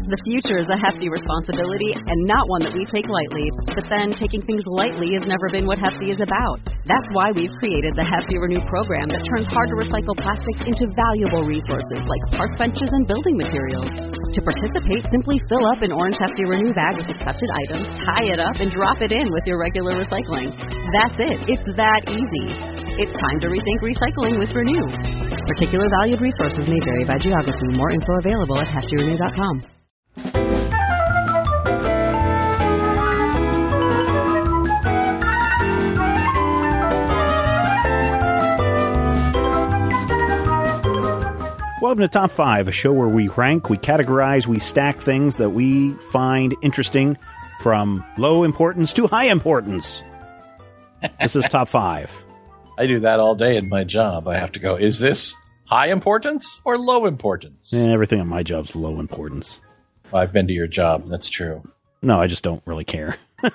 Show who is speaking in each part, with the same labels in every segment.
Speaker 1: The future is a hefty responsibility and not one that we take lightly. But then taking things lightly has never been what Hefty is about. That's why we've created the Hefty Renew program that turns hard-to-recycle plastics into valuable resources like park benches and building materials. To participate, simply fill up an orange Hefty Renew bag with accepted items, tie it up, and drop it in with your regular recycling. That's it. It's that easy. It's time to rethink recycling with Renew. Particular valued resources may vary by geography. More info available at heftyrenew.com.
Speaker 2: Welcome to Top 5, a show where we rank, we categorize, we stack things that we find interesting from low importance to high importance. This is Top 5.
Speaker 3: I do that all day in my job. I have to go, is this high importance or low importance?
Speaker 2: Everything in my job's low importance.
Speaker 3: I've been to your job. That's true.
Speaker 2: No, I just don't really care.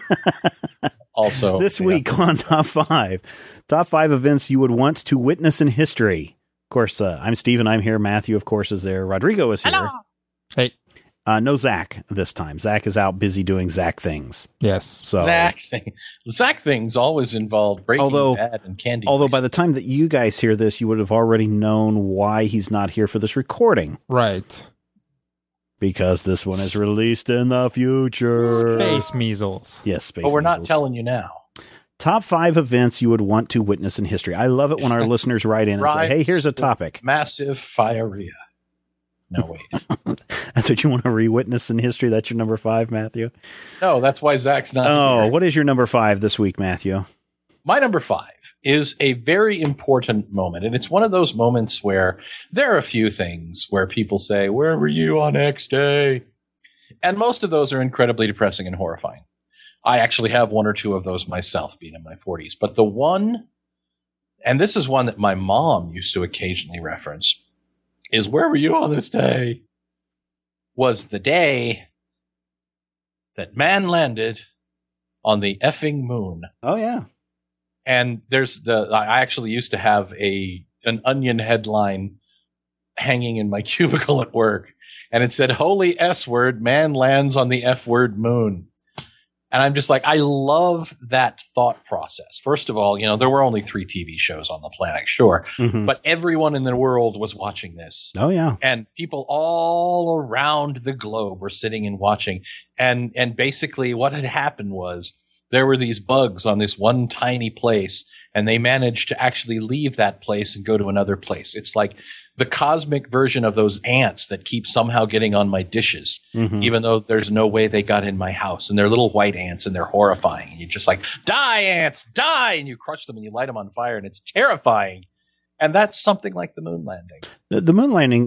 Speaker 3: Also,
Speaker 2: this week on Top 5, Top 5 events you would want to witness in history. Of course, I'm Steve, and I'm here. Matthew, of course, is there. Rodrigo is here.
Speaker 4: Hello. Hey.
Speaker 2: No Zach this time. Zach is out busy doing Zach things.
Speaker 4: Yes.
Speaker 2: So
Speaker 3: Zach things always involve Breaking Bad and Candy.
Speaker 2: Although by the time that you guys hear this, you would have already known why he's not here for this recording.
Speaker 4: Right.
Speaker 2: Because this one is released in the future.
Speaker 4: Space measles.
Speaker 2: Yes, space
Speaker 3: But we're
Speaker 2: measles.
Speaker 3: not telling you now.
Speaker 2: Top 5 events you would want to witness in history. I love it when our listeners write in and say, hey, here's a topic.
Speaker 3: Massive firea. No, wait.
Speaker 2: That's what you want to re-witness in history? That's your number 5, Matthew?
Speaker 3: No, that's why Zach's not here.
Speaker 2: What is your number 5 this week, Matthew?
Speaker 3: My number 5 is a very important moment, and it's one of those moments where there are a few things where people say, where were you on X day? And most of those are incredibly depressing and horrifying. I actually have one or two of those myself, being in my 40s. But the one, and this is one that my mom used to occasionally reference, is where were you on this day? Was the day that man landed on the effing moon.
Speaker 2: Oh, yeah.
Speaker 3: And I actually used to have an Onion headline hanging in my cubicle at work, and it said, holy S word, man lands on the F word moon. And I'm just like, I love that thought process. First of all, there were only 3 TV shows on the planet, sure. Mm-hmm. But everyone in the world was watching this.
Speaker 2: Oh, yeah.
Speaker 3: And people all around the globe were sitting and watching. And basically what had happened was there were these bugs on this one tiny place, and they managed to actually leave that place and go to another place. It's like the cosmic version of those ants that keep somehow getting on my dishes, even though there's no way they got in my house. And they're little white ants, and they're horrifying. And you're just like, die, ants, die! And you crush them and you light them on fire, and it's terrifying. And that's something like the moon landing.
Speaker 2: The moon landing,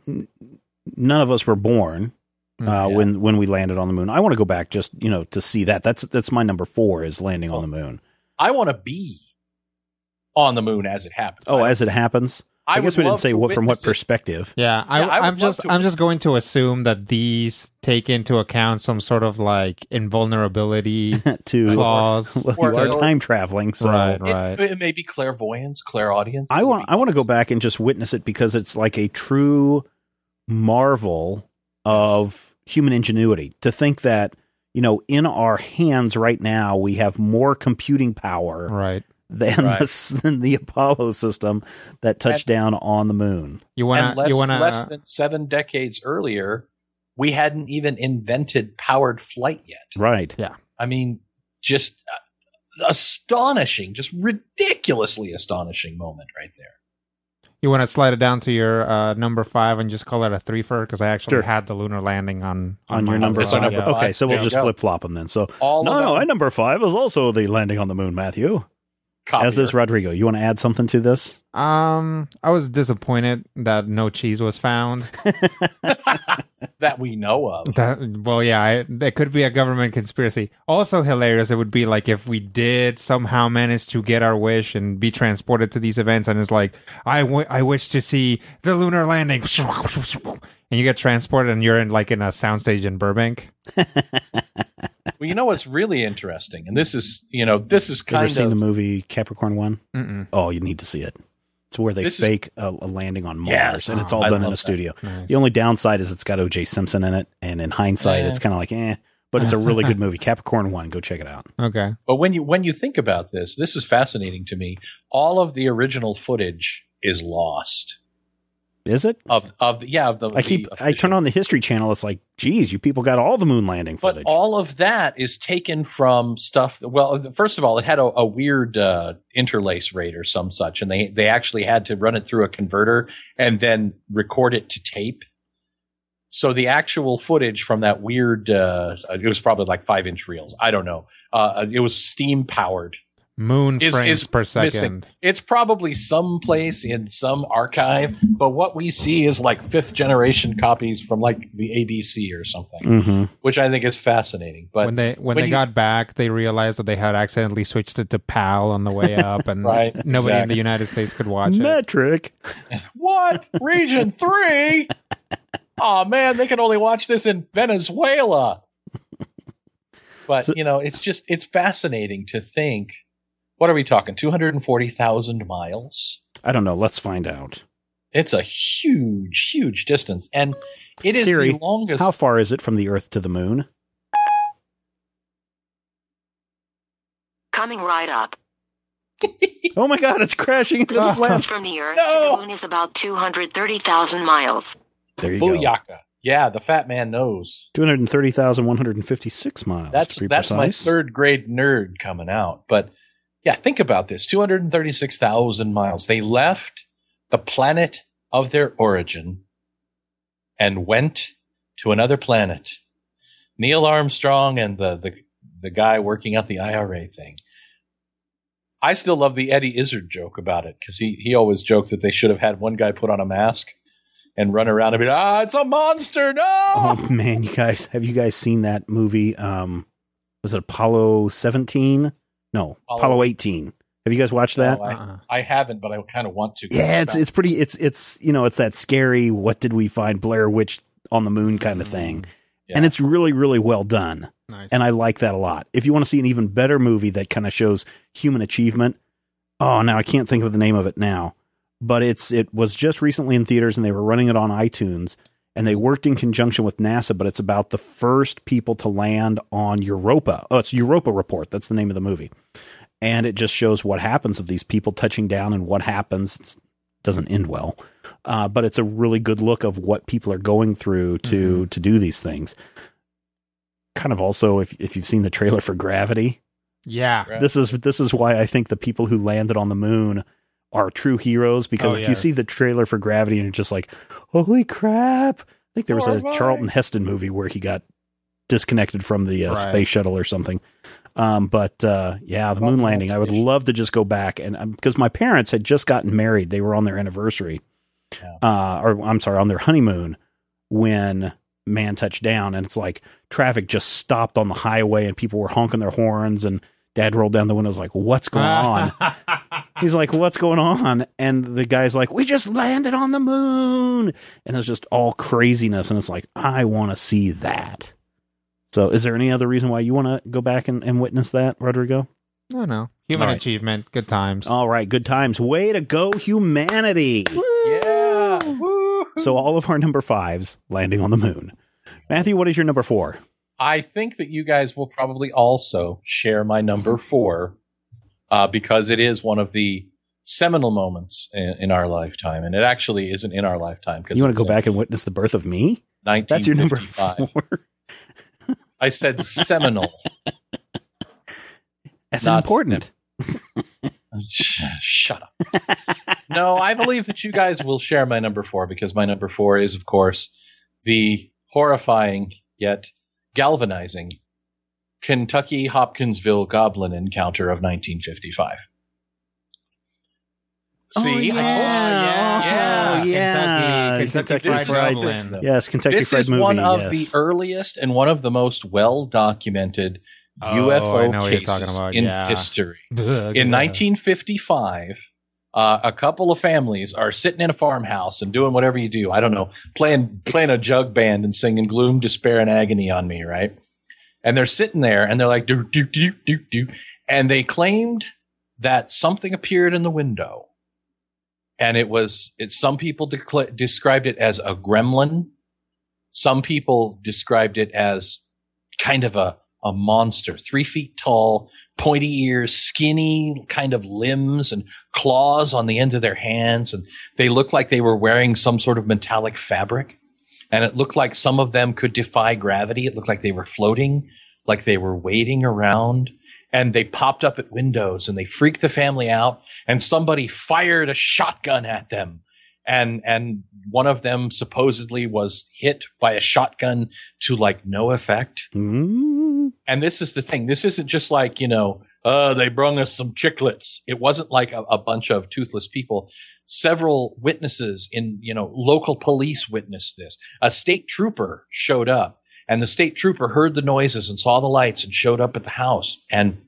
Speaker 2: none of us were born when we landed on the moon. I want to go back just, to see that. That's my number 4 is landing on the moon.
Speaker 3: I want to be on the moon as it happens.
Speaker 2: Oh, as it happens? I guess we didn't say from what perspective.
Speaker 4: Yeah, I'm just going to assume that these take into account some sort of like invulnerability
Speaker 2: to
Speaker 4: clause.
Speaker 2: You are time traveling, so
Speaker 4: right.
Speaker 3: It may be clairvoyance, clairaudience.
Speaker 2: I want to go back and just witness it because it's like a true marvel of human ingenuity to think that in our hands right now we have more computing power,
Speaker 4: right,
Speaker 2: than the Apollo system that touched down on the moon.
Speaker 3: Less than 7 decades earlier, we hadn't even invented powered flight yet.
Speaker 2: Right.
Speaker 4: Yeah.
Speaker 3: I mean, just astonishing, just ridiculously astonishing moment right there.
Speaker 4: You want to slide it down to your number 5 and just call it a 3-fer? Because I actually had the lunar landing on
Speaker 2: your number 5.
Speaker 3: Number 5.
Speaker 2: Okay, so we'll just flip-flop them then. So my number 5 is also the landing on the moon, Matthew. As is Rodrigo. You want to add something to this?
Speaker 4: I was disappointed that no cheese was found.
Speaker 3: That we know of.
Speaker 4: That could be a government conspiracy. Also hilarious, it would be like if we did somehow manage to get our wish and be transported to these events, and it's like, I wish to see the lunar landing. And you get transported and you're in a soundstage in Burbank.
Speaker 3: Well, you know what's really interesting, and this is kind of...
Speaker 2: Ever seen the movie Capricorn 1?
Speaker 4: Mm-mm.
Speaker 2: Oh, you need to see it. It's where they
Speaker 3: This
Speaker 2: fake a landing on Mars,
Speaker 3: Yes.
Speaker 2: and it's all
Speaker 3: I
Speaker 2: done in
Speaker 3: love
Speaker 2: a
Speaker 3: that.
Speaker 2: studio.
Speaker 4: Nice.
Speaker 2: The only downside is it's got O.J. Simpson in it, and in hindsight, it's kind of like, but it's a really good movie. Capricorn 1, go check it out.
Speaker 4: Okay.
Speaker 3: But when you think about this is fascinating to me. All of the original footage is lost.
Speaker 2: Is it?
Speaker 3: I
Speaker 2: turn on the History Channel. It's like, geez, you people got all the moon landing footage.
Speaker 3: But all of that is taken from stuff. First of all, it had a weird interlace rate or some such, and they actually had to run it through a converter and then record it to tape. So the actual footage from that weird, it was probably like 5-inch reels. I don't know. It was steam powered.
Speaker 4: Moon frames per second.
Speaker 3: Missing. It's probably someplace in some archive, but what we see is like 5th generation copies from like the ABC or something,
Speaker 2: Mm-hmm.
Speaker 3: which I think is fascinating. But
Speaker 4: when they got back, they realized that they had accidentally switched it to PAL on the way up, and
Speaker 3: Right,
Speaker 4: nobody in
Speaker 3: exactly.
Speaker 4: the United States could watch it.
Speaker 2: Metric.
Speaker 3: What? Region 3? Oh man, they can only watch this in Venezuela. But it's fascinating to think. What are we talking? 240,000 miles?
Speaker 2: I don't know. Let's find out.
Speaker 3: It's a huge, huge distance. And it is
Speaker 2: Siri,
Speaker 3: the longest.
Speaker 2: how far is it from the Earth to the moon?
Speaker 5: Coming right up.
Speaker 2: Oh my God, it's crashing into the
Speaker 5: Distance
Speaker 2: planet.
Speaker 5: from the Earth
Speaker 3: No.
Speaker 5: to the Moon is about 230,000 miles.
Speaker 2: There you go.
Speaker 3: Booyaka. Yeah, the fat man knows.
Speaker 2: 230,156 miles.
Speaker 3: That's
Speaker 2: to be
Speaker 3: my
Speaker 2: precise.
Speaker 3: 3rd grade nerd coming out. But yeah, think about this. 236,000 miles. They left the planet of their origin and went to another planet. Neil Armstrong and the guy working out the IRA thing. I still love the Eddie Izzard joke about it because he always joked that they should have had one guy put on a mask and run around and be it's a monster, no!
Speaker 2: Oh man, have you guys seen that movie? Was it Apollo 17? No, Apollo 18. Have you guys watched that?
Speaker 3: No, I haven't, but I kind of want to.
Speaker 2: Yeah, it's pretty. It's it's that scary. What did we find? Blair Witch on the moon kind of thing,
Speaker 3: Yeah.
Speaker 2: and it's really really well done.
Speaker 4: Nice.
Speaker 2: And I like that a lot. If you want to see an even better movie that kind of shows human achievement, now I can't think of the name of it now, but it was just recently in theaters and they were running it on iTunes and they worked in conjunction with NASA, but it's about the first people to land on Europa. Oh, it's Europa Report. That's the name of the movie. And it just shows what happens of these people touching down and what happens. It doesn't end well, but it's a really good look of what people are going through to do these things. Kind of also, if you've seen the trailer for Gravity,
Speaker 4: Yeah.
Speaker 2: this is why I think the people who landed on the moon are true heroes, because if you see the trailer for Gravity and you're just like, holy crap, I think there was a Charlton Heston movie where he got disconnected from the space shuttle or something. The moon landing, I would love to just go back and because my parents had just gotten married, they were on their anniversary, on their honeymoon when man touched down, and it's like traffic just stopped on the highway and people were honking their horns, and Dad rolled down the window, was like, what's going on? He's like, what's going on? And the guy's like, we just landed on the moon. And it's just all craziness. And it's like, I want to see that. So is there any other reason why you want to go back and witness that, Rodrigo?
Speaker 4: No. Human achievement. Good times.
Speaker 2: All right. Good times. Way to go, humanity.
Speaker 3: Yeah.
Speaker 2: So all of our number 5s landing on the moon. Matthew, what is your number 4?
Speaker 3: I think that you guys will probably also share my number 4 because it is one of the seminal moments in our lifetime. And it actually isn't in our lifetime.
Speaker 2: You want to go back and witness the birth of me? That's your number 4.
Speaker 3: I said seminal.
Speaker 2: That's important.
Speaker 3: Shut up. No, I believe that you guys will share my number 4 because my number 4 is, of course, the horrifying yet galvanizing Kentucky Hopkinsville Goblin encounter of 1955. See, I told you.
Speaker 4: Kentucky
Speaker 3: This
Speaker 4: Fried
Speaker 3: is-
Speaker 4: Goblin.
Speaker 2: Yes, Kentucky
Speaker 3: This
Speaker 2: Fried
Speaker 3: is
Speaker 2: Movie.
Speaker 3: one of
Speaker 2: yes.
Speaker 3: the earliest and one of the most well-documented
Speaker 4: I know
Speaker 3: UFO
Speaker 4: what you're talking
Speaker 3: cases
Speaker 4: about,
Speaker 3: in
Speaker 4: yeah.
Speaker 3: history. In 1955, a couple of families are sitting in a farmhouse and doing whatever you do. I don't know, playing a jug band and singing "Gloom, Despair, and Agony" on me, right? And they're sitting there and they're like, do, do, do, do, do. And they claimed that something appeared in the window. And some people described it as a gremlin. Some people described it as kind of a monster, 3 feet tall, pointy ears, skinny kind of limbs and claws on the end of their hands. And they looked like they were wearing some sort of metallic fabric. And it looked like some of them could defy gravity. It looked like they were floating, like they were waiting around. And they popped up at windows and they freaked the family out. And somebody fired a shotgun at them. And one of them supposedly was hit by a shotgun to like no effect.
Speaker 2: Mm.
Speaker 3: And this is the thing. This isn't just like, they brung us some chiclets. It wasn't like a bunch of toothless people. Several witnesses local police witnessed this. A state trooper showed up. And the state trooper heard the noises and saw the lights and showed up at the house. And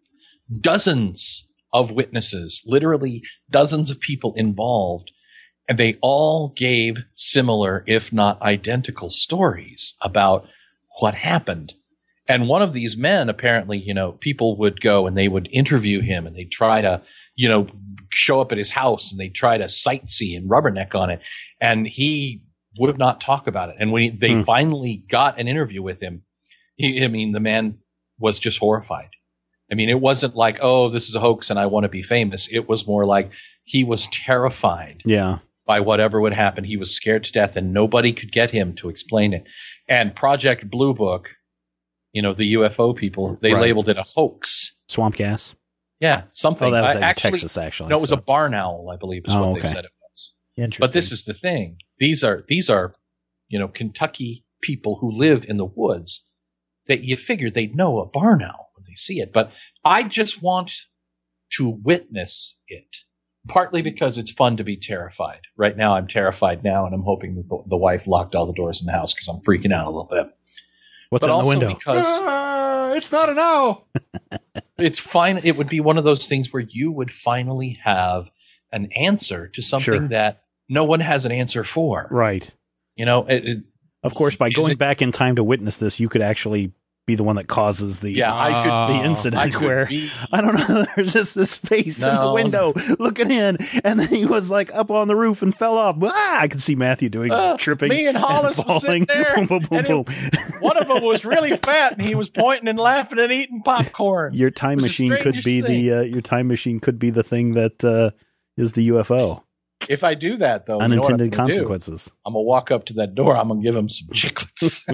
Speaker 3: dozens of witnesses, literally dozens of people involved, and they all gave similar, if not identical, stories about what happened. And one of these men, apparently, people would go and they would interview him and they'd try to, show up at his house and they'd try to sightsee and rubberneck on it. And he would not talk about it. And when they finally got an interview with him, the man was just horrified. I mean, it wasn't like, oh, this is a hoax and I want to be famous. It was more like he was terrified by whatever would happen. He was scared to death and nobody could get him to explain it. And Project Blue Book, the UFO people, they labeled it a hoax.
Speaker 2: Swamp gas?
Speaker 3: Yeah, something.
Speaker 2: Oh, that was in Texas, actually.
Speaker 3: No, it was a barn owl, I believe, is what they said it was.
Speaker 2: Interesting.
Speaker 3: But this is the thing. These are Kentucky people who live in the woods that you figure they'd know a barn owl when they see it. But I just want to witness it, partly because it's fun to be terrified. Right now, I'm terrified now, and I'm hoping that the wife locked all the doors in the house because I'm freaking out a little bit.
Speaker 2: What's in the window?
Speaker 3: Because
Speaker 4: it's not an owl.
Speaker 3: It's fine. It would be one of those things where you would finally have an answer to something that no one has an answer for.
Speaker 2: Right. Of course, by going back in time to witness this, you could actually be the one that causes the incident where I don't know, there's just this face in the window looking in, and then he was like up on the roof and fell off. I could see Matthew doing tripping.
Speaker 3: Me and Hollis
Speaker 2: and
Speaker 3: was sitting there.
Speaker 2: Boom, boom, boom, boom.
Speaker 3: One of them was really fat, and he was pointing and laughing and eating popcorn.
Speaker 2: Your time machine could be the thing that is the UFO.
Speaker 3: If I do that, though,
Speaker 2: unintended consequences.
Speaker 3: I'm gonna walk up to that door. I'm gonna give him some chiclets.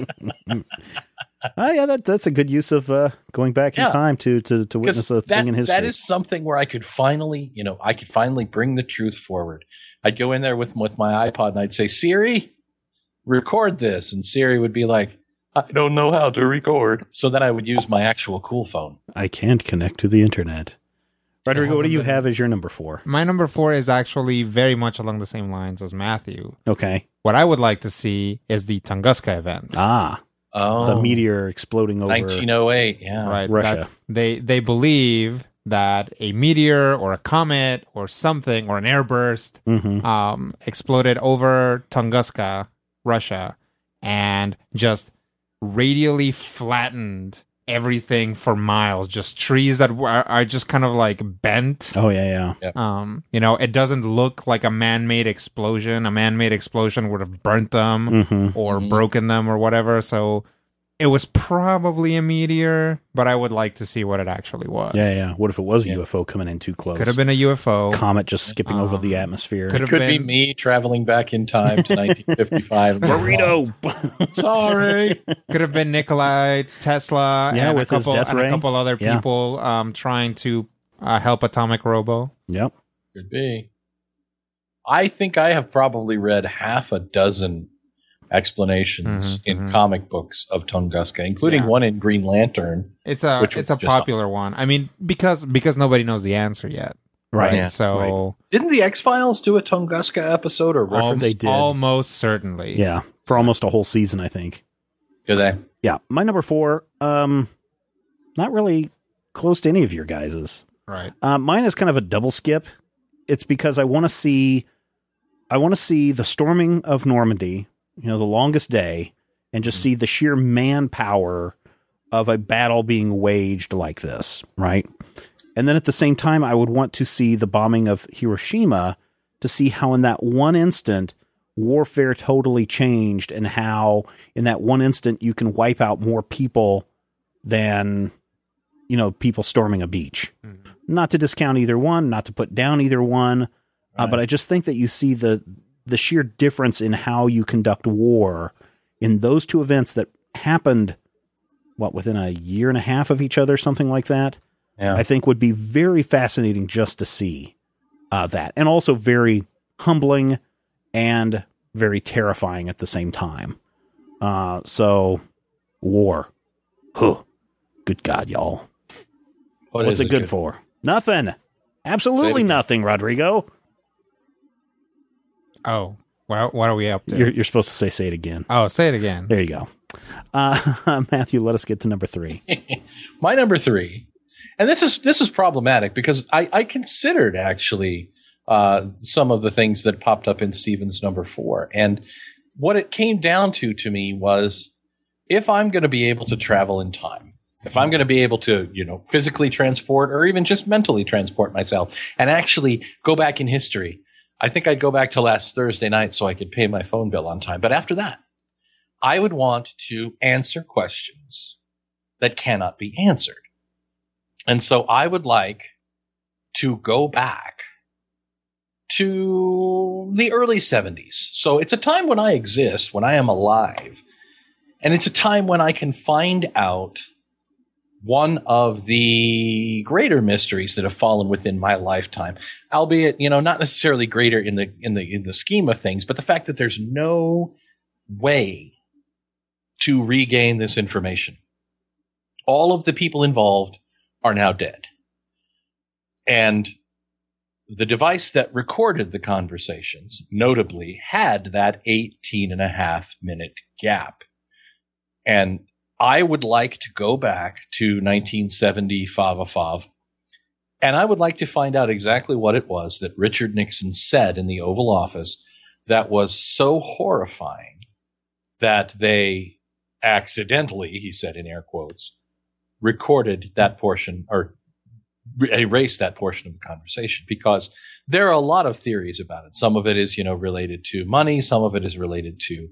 Speaker 2: That's a good use of going back in time to witness a thing in history.
Speaker 3: That is something where I could finally, bring the truth forward. I'd go in there with my iPod and I'd say, Siri, record this, and Siri would be like, I don't know how to record. So then I would use my actual cool phone.
Speaker 2: I can't connect to the internet. Rodrigo, what do you have as your number 4?
Speaker 4: My number 4 is actually very much along the same lines as Matthew.
Speaker 2: Okay.
Speaker 4: What I would like to see is the Tunguska event.
Speaker 2: The meteor exploding over
Speaker 3: 1908,
Speaker 4: right,
Speaker 2: Russia.
Speaker 4: They believe that a meteor or a comet or something or an airburst exploded over Tunguska, Russia, and just radially flattened everything for miles. Just trees that are just kind of like bent.
Speaker 2: Oh yeah.
Speaker 4: It doesn't look like a man-made explosion. A man-made explosion would have burnt them or broken them or whatever. So it was probably a meteor, but I would like to see what it actually was.
Speaker 2: Yeah. What if it was a UFO coming in too close?
Speaker 4: Could have been a UFO.
Speaker 2: Comet just skipping over the atmosphere.
Speaker 3: Could be me traveling back in time to 1955.
Speaker 2: Burrito!
Speaker 3: Sorry.
Speaker 4: Could have been Nikola Tesla and a couple other people trying to help Atomic Robo.
Speaker 2: Yep.
Speaker 3: Could be. I think I have probably read half a dozen explanations in comic books of Tunguska, including one in Green Lantern.
Speaker 4: It's a popular one. I mean, because nobody knows the answer yet.
Speaker 2: Right.
Speaker 3: Yeah.
Speaker 4: So
Speaker 3: didn't the X-Files do a Tunguska episode or reference?
Speaker 2: They did.
Speaker 4: Almost certainly.
Speaker 2: Yeah. For almost a whole season, I think.
Speaker 3: Did they?
Speaker 2: Yeah. My number 4, not really close to any of your guys's.
Speaker 4: Right.
Speaker 2: Mine is kind of a double skip. It's because I want to see the storming of Normandy, the longest day, and just see the sheer manpower of a battle being waged like this, right? And then at the same time, I would want to see the bombing of Hiroshima to see how in that one instant warfare totally changed, and how in that one instant you can wipe out more people than, people storming a beach. Mm-hmm. Not to discount either one, not to put down either one, right. But I just think that you see the sheer difference in how you conduct war in those two events that happened, within a year and a half of each other, something like that. Yeah. I think would be very fascinating just to see that, and also very humbling and very terrifying at the same time. So, war. Huh. Good God, y'all. What's it good for? Nothing. Absolutely nothing, Rodrigo.
Speaker 4: Oh, what are we up to?
Speaker 2: You're supposed to say it again.
Speaker 4: Oh, say it again.
Speaker 2: There you go. Matthew, let us get to number 3.
Speaker 3: My number 3, and this is problematic because I considered actually some of the things that popped up in Stephen's number 4, and what it came down to me was, if I'm going to be able to travel in time, if I'm going to be able to, physically transport or even just mentally transport myself and actually go back in history, I think I'd go back to last Thursday night so I could pay my phone bill on time. But after that, I would want to answer questions that cannot be answered. And so I would like to go back to the early 70s. So it's a time when I exist, when I am alive. And it's a time when I can find out one of the greater mysteries that have fallen within my lifetime, albeit, not necessarily greater in the scheme of things, but the fact that there's no way to regain this information. All of the people involved are now dead. And the device that recorded the conversations, notably, had that 18.5-minute gap. And I would like to go back to 1975, and I would like to find out exactly what it was that Richard Nixon said in the Oval Office that was so horrifying that they accidentally, he said in air quotes, recorded that portion or erased that portion of the conversation, because there are a lot of theories about it. Some of it is, related to money. Some of it is related to,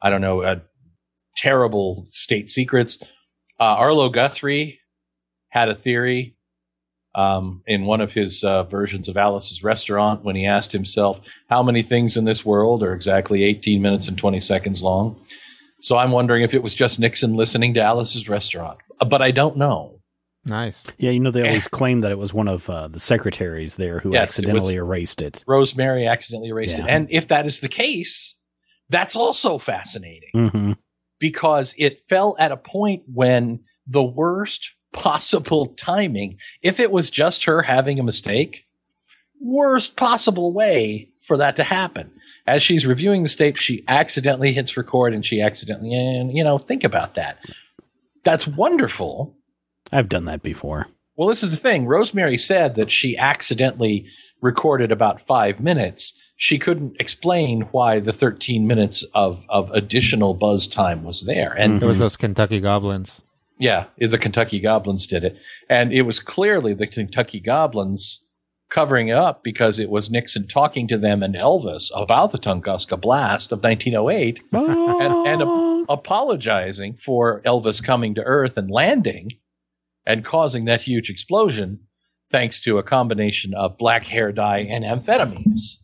Speaker 3: terrible state secrets. Arlo Guthrie had a theory in one of his versions of Alice's Restaurant when he asked himself, how many things in this world are exactly 18 minutes and 20 seconds long? So I'm wondering if it was just Nixon listening to Alice's Restaurant, but I don't know.
Speaker 4: Nice.
Speaker 2: Yeah, they always claim that it was one of the secretaries there who accidentally erased it.
Speaker 3: Rosemary accidentally erased it. And if that is the case, that's also fascinating.
Speaker 2: Mm-hmm.
Speaker 3: Because it fell at a point when the worst possible timing, if it was just her having a mistake, worst possible way for that to happen. As she's reviewing the tape, she accidentally hits record and she accidentally, think about that. That's wonderful.
Speaker 2: I've done that before.
Speaker 3: Well, this is the thing. Rosemary said that she accidentally recorded about 5 minutes. She couldn't explain why the 13 minutes of additional buzz time was there. And
Speaker 4: it was those Kentucky Goblins.
Speaker 3: Yeah, the Kentucky Goblins did it. And it was clearly the Kentucky Goblins covering it up because it was Nixon talking to them and Elvis about the Tunguska Blast of 1908 and apologizing for Elvis coming to Earth and landing and causing that huge explosion, thanks to a combination of black hair dye and amphetamines.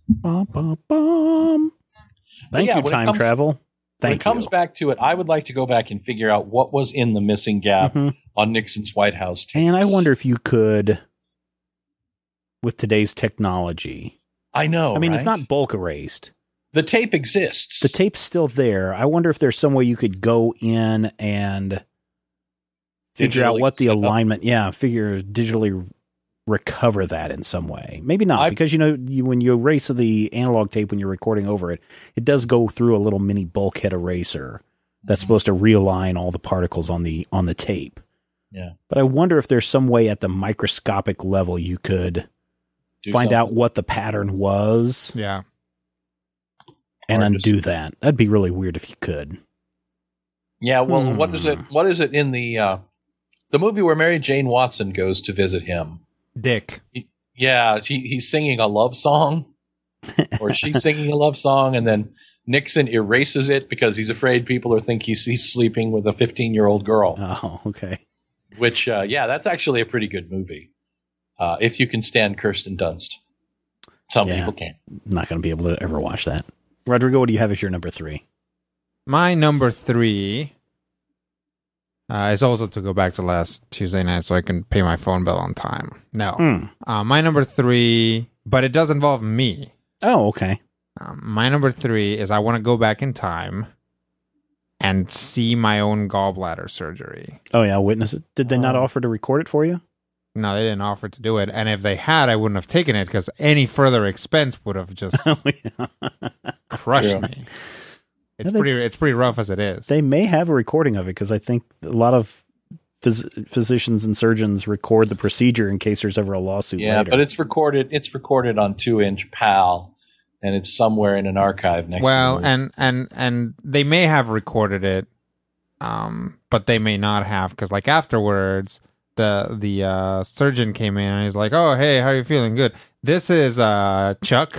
Speaker 2: Thank you, time travel.
Speaker 3: When it comes back to it, I would like to go back and figure out what was in the missing gap on Nixon's White House tapes.
Speaker 2: And I wonder if you could, with today's technology.
Speaker 3: I know,
Speaker 2: I mean,
Speaker 3: right?
Speaker 2: It's not bulk erased.
Speaker 3: The tape exists.
Speaker 2: The tape's still there. I wonder if there's some way you could go in and figure out what the alignment, digitally recover that in some way. Maybe not, because when you erase the analog tape when you're recording over it, it does go through a little mini bulkhead eraser that's supposed to realign all the particles on the tape.
Speaker 3: Yeah.
Speaker 2: But I wonder if there's some way at the microscopic level you could find out what the pattern was.
Speaker 4: Yeah.
Speaker 2: And undo that. That'd be really weird if you could.
Speaker 3: Yeah, well, what is it in the movie where Mary Jane Watson goes to visit him?
Speaker 4: Dick.
Speaker 3: He's singing a love song. or she's singing a love song, and then Nixon erases it because he's afraid people will think he's sleeping with a 15-year-old girl.
Speaker 2: Oh, okay.
Speaker 3: Which, that's actually a pretty good movie. If you can stand Kirsten Dunst. Some people can't.
Speaker 2: Not going to be able to ever watch that. Rodrigo, what do you have as your number 3?
Speaker 4: My number 3 is also to go back to last Tuesday night so I can pay my phone bill on time. No. My number 3, but it does involve me.
Speaker 2: Oh, okay.
Speaker 4: My number 3 is I want to go back in time and see my own gallbladder surgery.
Speaker 2: Oh, yeah, witness it. Did they not offer to record it for you?
Speaker 4: No, they didn't offer to do it. And if they had, I wouldn't have taken it because any further expense would have just crushed me. It's pretty rough as it is.
Speaker 2: They may have a recording of it because I think a lot of physicians and surgeons record the procedure in case there's ever a lawsuit later.
Speaker 3: Yeah, but it's recorded on 2-inch PAL, and it's somewhere in an archive next to
Speaker 4: it. And they may have recorded it, but they may not have because like afterwards the surgeon came in and he's like, "Oh, hey, how are you feeling? Good. This is Chuck.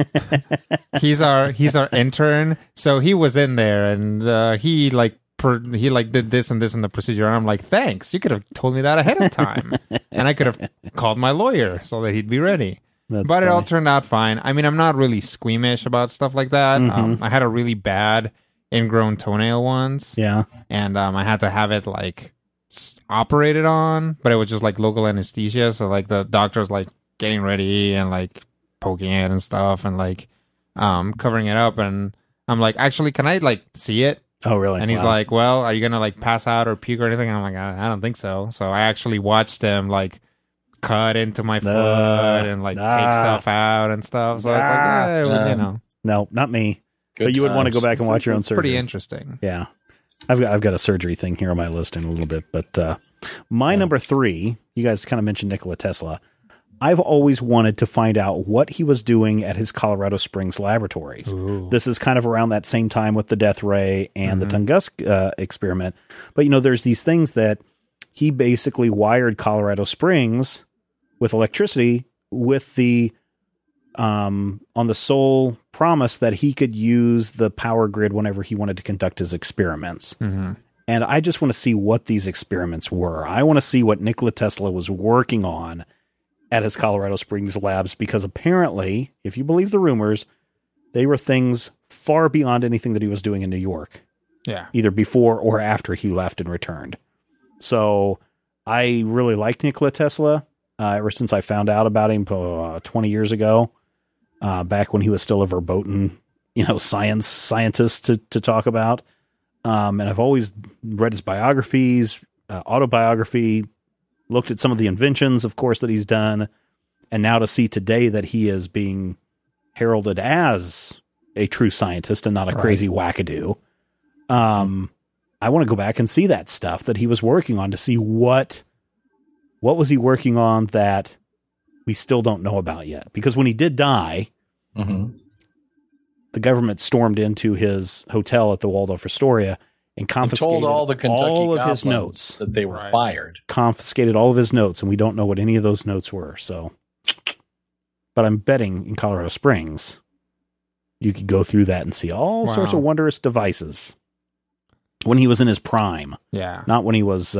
Speaker 4: he's our intern. So he was in there and he did this and this in the procedure." And I'm like, "Thanks. You could have told me that ahead of time, and I could have called my lawyer so that he'd be ready." But funny. It all turned out fine. I mean, I'm not really squeamish about stuff like that.
Speaker 2: Mm-hmm.
Speaker 4: I had a really bad ingrown toenail once.
Speaker 2: Yeah,
Speaker 4: and I had to have it like operated on, but it was just like local anesthesia. So like the doctor's like getting ready and like poking it and stuff and like covering it up, and I'm like, "Actually, can I like see it?"
Speaker 2: Oh, really?
Speaker 4: And he's like, "Well, are you gonna like pass out or puke or anything?" And I'm like, I don't think so. So I actually watched him like cut into my foot and like take stuff out and stuff. So I was like,
Speaker 2: no, not me. But you would want to go back and watch your own surgery.
Speaker 4: Pretty interesting.
Speaker 2: Yeah. I've got a surgery thing here on my list in a little bit, but my number 3, you guys kind of mentioned Nikola Tesla. I've always wanted to find out what he was doing at his Colorado Springs laboratories.
Speaker 4: Ooh.
Speaker 2: This is kind of around that same time with the death ray and the Tunguska experiment. But, there's these things that he basically wired Colorado Springs with electricity with the on the sole promise that he could use the power grid whenever he wanted to conduct his experiments.
Speaker 4: Mm-hmm.
Speaker 2: And I just want to see what these experiments were. I want to see what Nikola Tesla was working on at his Colorado Springs labs, because apparently, if you believe the rumors, they were things far beyond anything that he was doing in New York.
Speaker 4: Yeah.
Speaker 2: Either before or after he left and returned. So I really liked Nikola Tesla ever since I found out about him 20 years ago. Back when he was still a verboten, scientist to talk about. And I've always read his biographies, autobiography, looked at some of the inventions, of course, that he's done. And now to see today that he is being heralded as a true scientist and not a crazy wackadoo. I want to go back and see that stuff that he was working on to see what was he working on that we still don't know about yet. Because when he did die, the government stormed into his hotel at the Waldorf Astoria and confiscated
Speaker 3: all the Kentucky
Speaker 2: all of his notes.
Speaker 3: That they were fired.
Speaker 2: Confiscated all of his notes, and we don't know what any of those notes were. So, but I'm betting in Colorado Springs, you could go through that and see all sorts of wondrous devices when he was in his prime.
Speaker 4: Yeah.
Speaker 2: Not when he was...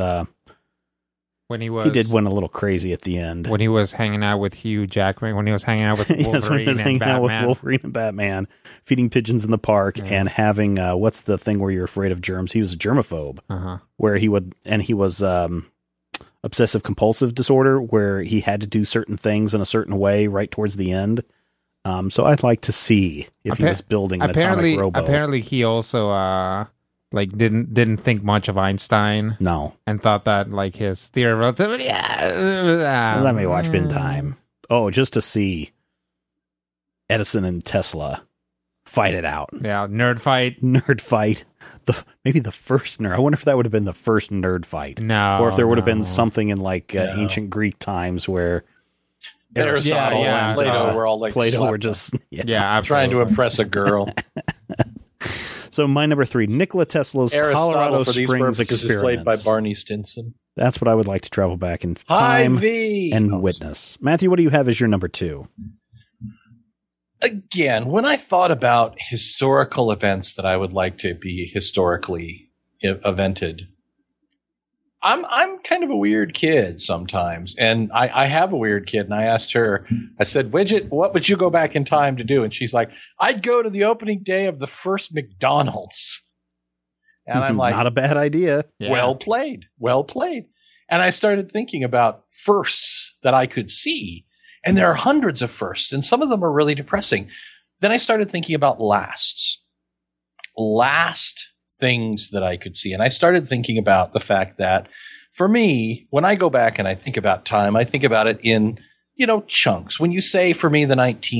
Speaker 4: he
Speaker 2: did went a little crazy at the end.
Speaker 4: When he was hanging out with Hugh Jackman, when he was hanging out with Wolverine
Speaker 2: and Batman, feeding pigeons in the park and having, what's the thing where you're afraid of germs? He was a germaphobe, where he was obsessive compulsive disorder, where he had to do certain things in a certain way right towards the end. So I'd like to see if he was building an atomic robo.
Speaker 4: Apparently he also, didn't think much of Einstein.
Speaker 2: No.
Speaker 4: And thought that like his theory of relativity.
Speaker 2: Let me watch in time. Oh, just to see Edison and Tesla fight it out.
Speaker 4: Yeah, nerd fight.
Speaker 2: Maybe the first nerd. I wonder if that would have been the first nerd fight.
Speaker 4: No.
Speaker 2: Or if there would have been something in like ancient Greek times where
Speaker 3: Aristotle and Plato were all like
Speaker 2: Plato were just
Speaker 3: trying to impress a girl.
Speaker 2: So my number 3, Nikola Tesla's
Speaker 3: Aristotle,
Speaker 2: Colorado
Speaker 3: for these
Speaker 2: Springs
Speaker 3: purposes,
Speaker 2: experiments.
Speaker 3: is played by Barney Stinson.
Speaker 2: That's what I would like to travel back in time and witness. Matthew, what do you have as your number 2?
Speaker 3: again, when I thought about historical events that I would like to be historically evented, I'm kind of a weird kid sometimes. And I have a weird kid. And I asked her, I said, Widget, what would you go back in time to do? And she's like, I'd go to the opening day of the first McDonald's. And I'm like,
Speaker 2: not a bad idea.
Speaker 4: Yeah.
Speaker 3: Well played. Well played. And I started thinking about firsts that I could see. And there are hundreds of firsts, and some of them are really depressing. Then I started thinking about lasts. Last things that I could see. And I started thinking about the fact that for me, when I go back and I think about time, I think about it in, chunks. When you say for me the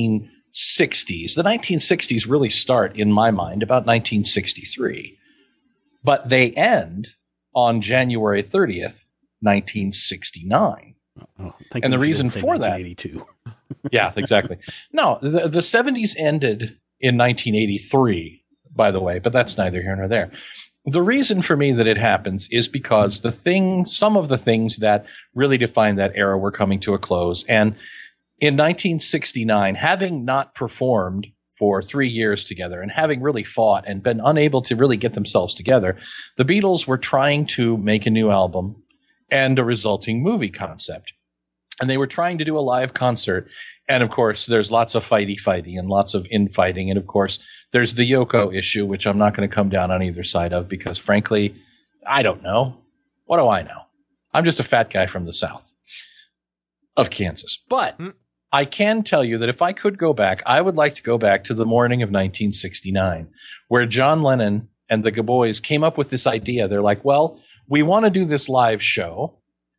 Speaker 3: 1960s really start in my mind about 1963. But they end on January 30th, 1969. And the reason for that, yeah, exactly. No, the 70s ended in 1983, by the way, but that's neither here nor there. The reason for me that it happens is because some of the things that really define that era were coming to a close. And in 1969, having not performed for 3 years together and having really fought and been unable to really get themselves together, the Beatles were trying to make a new album and a resulting movie concept. And they were trying to do a live concert. And of course, there's lots of fighty and lots of infighting. And of course, there's the Yoko issue, which I'm not going to come down on either side of because frankly, I don't know. What do I know? I'm just a fat guy from the south of Kansas. But I can tell you that if I could go back, I would like to go back to the morning of 1969, where John Lennon and the Boys came up with this idea. They're like, well, we want to do this live show,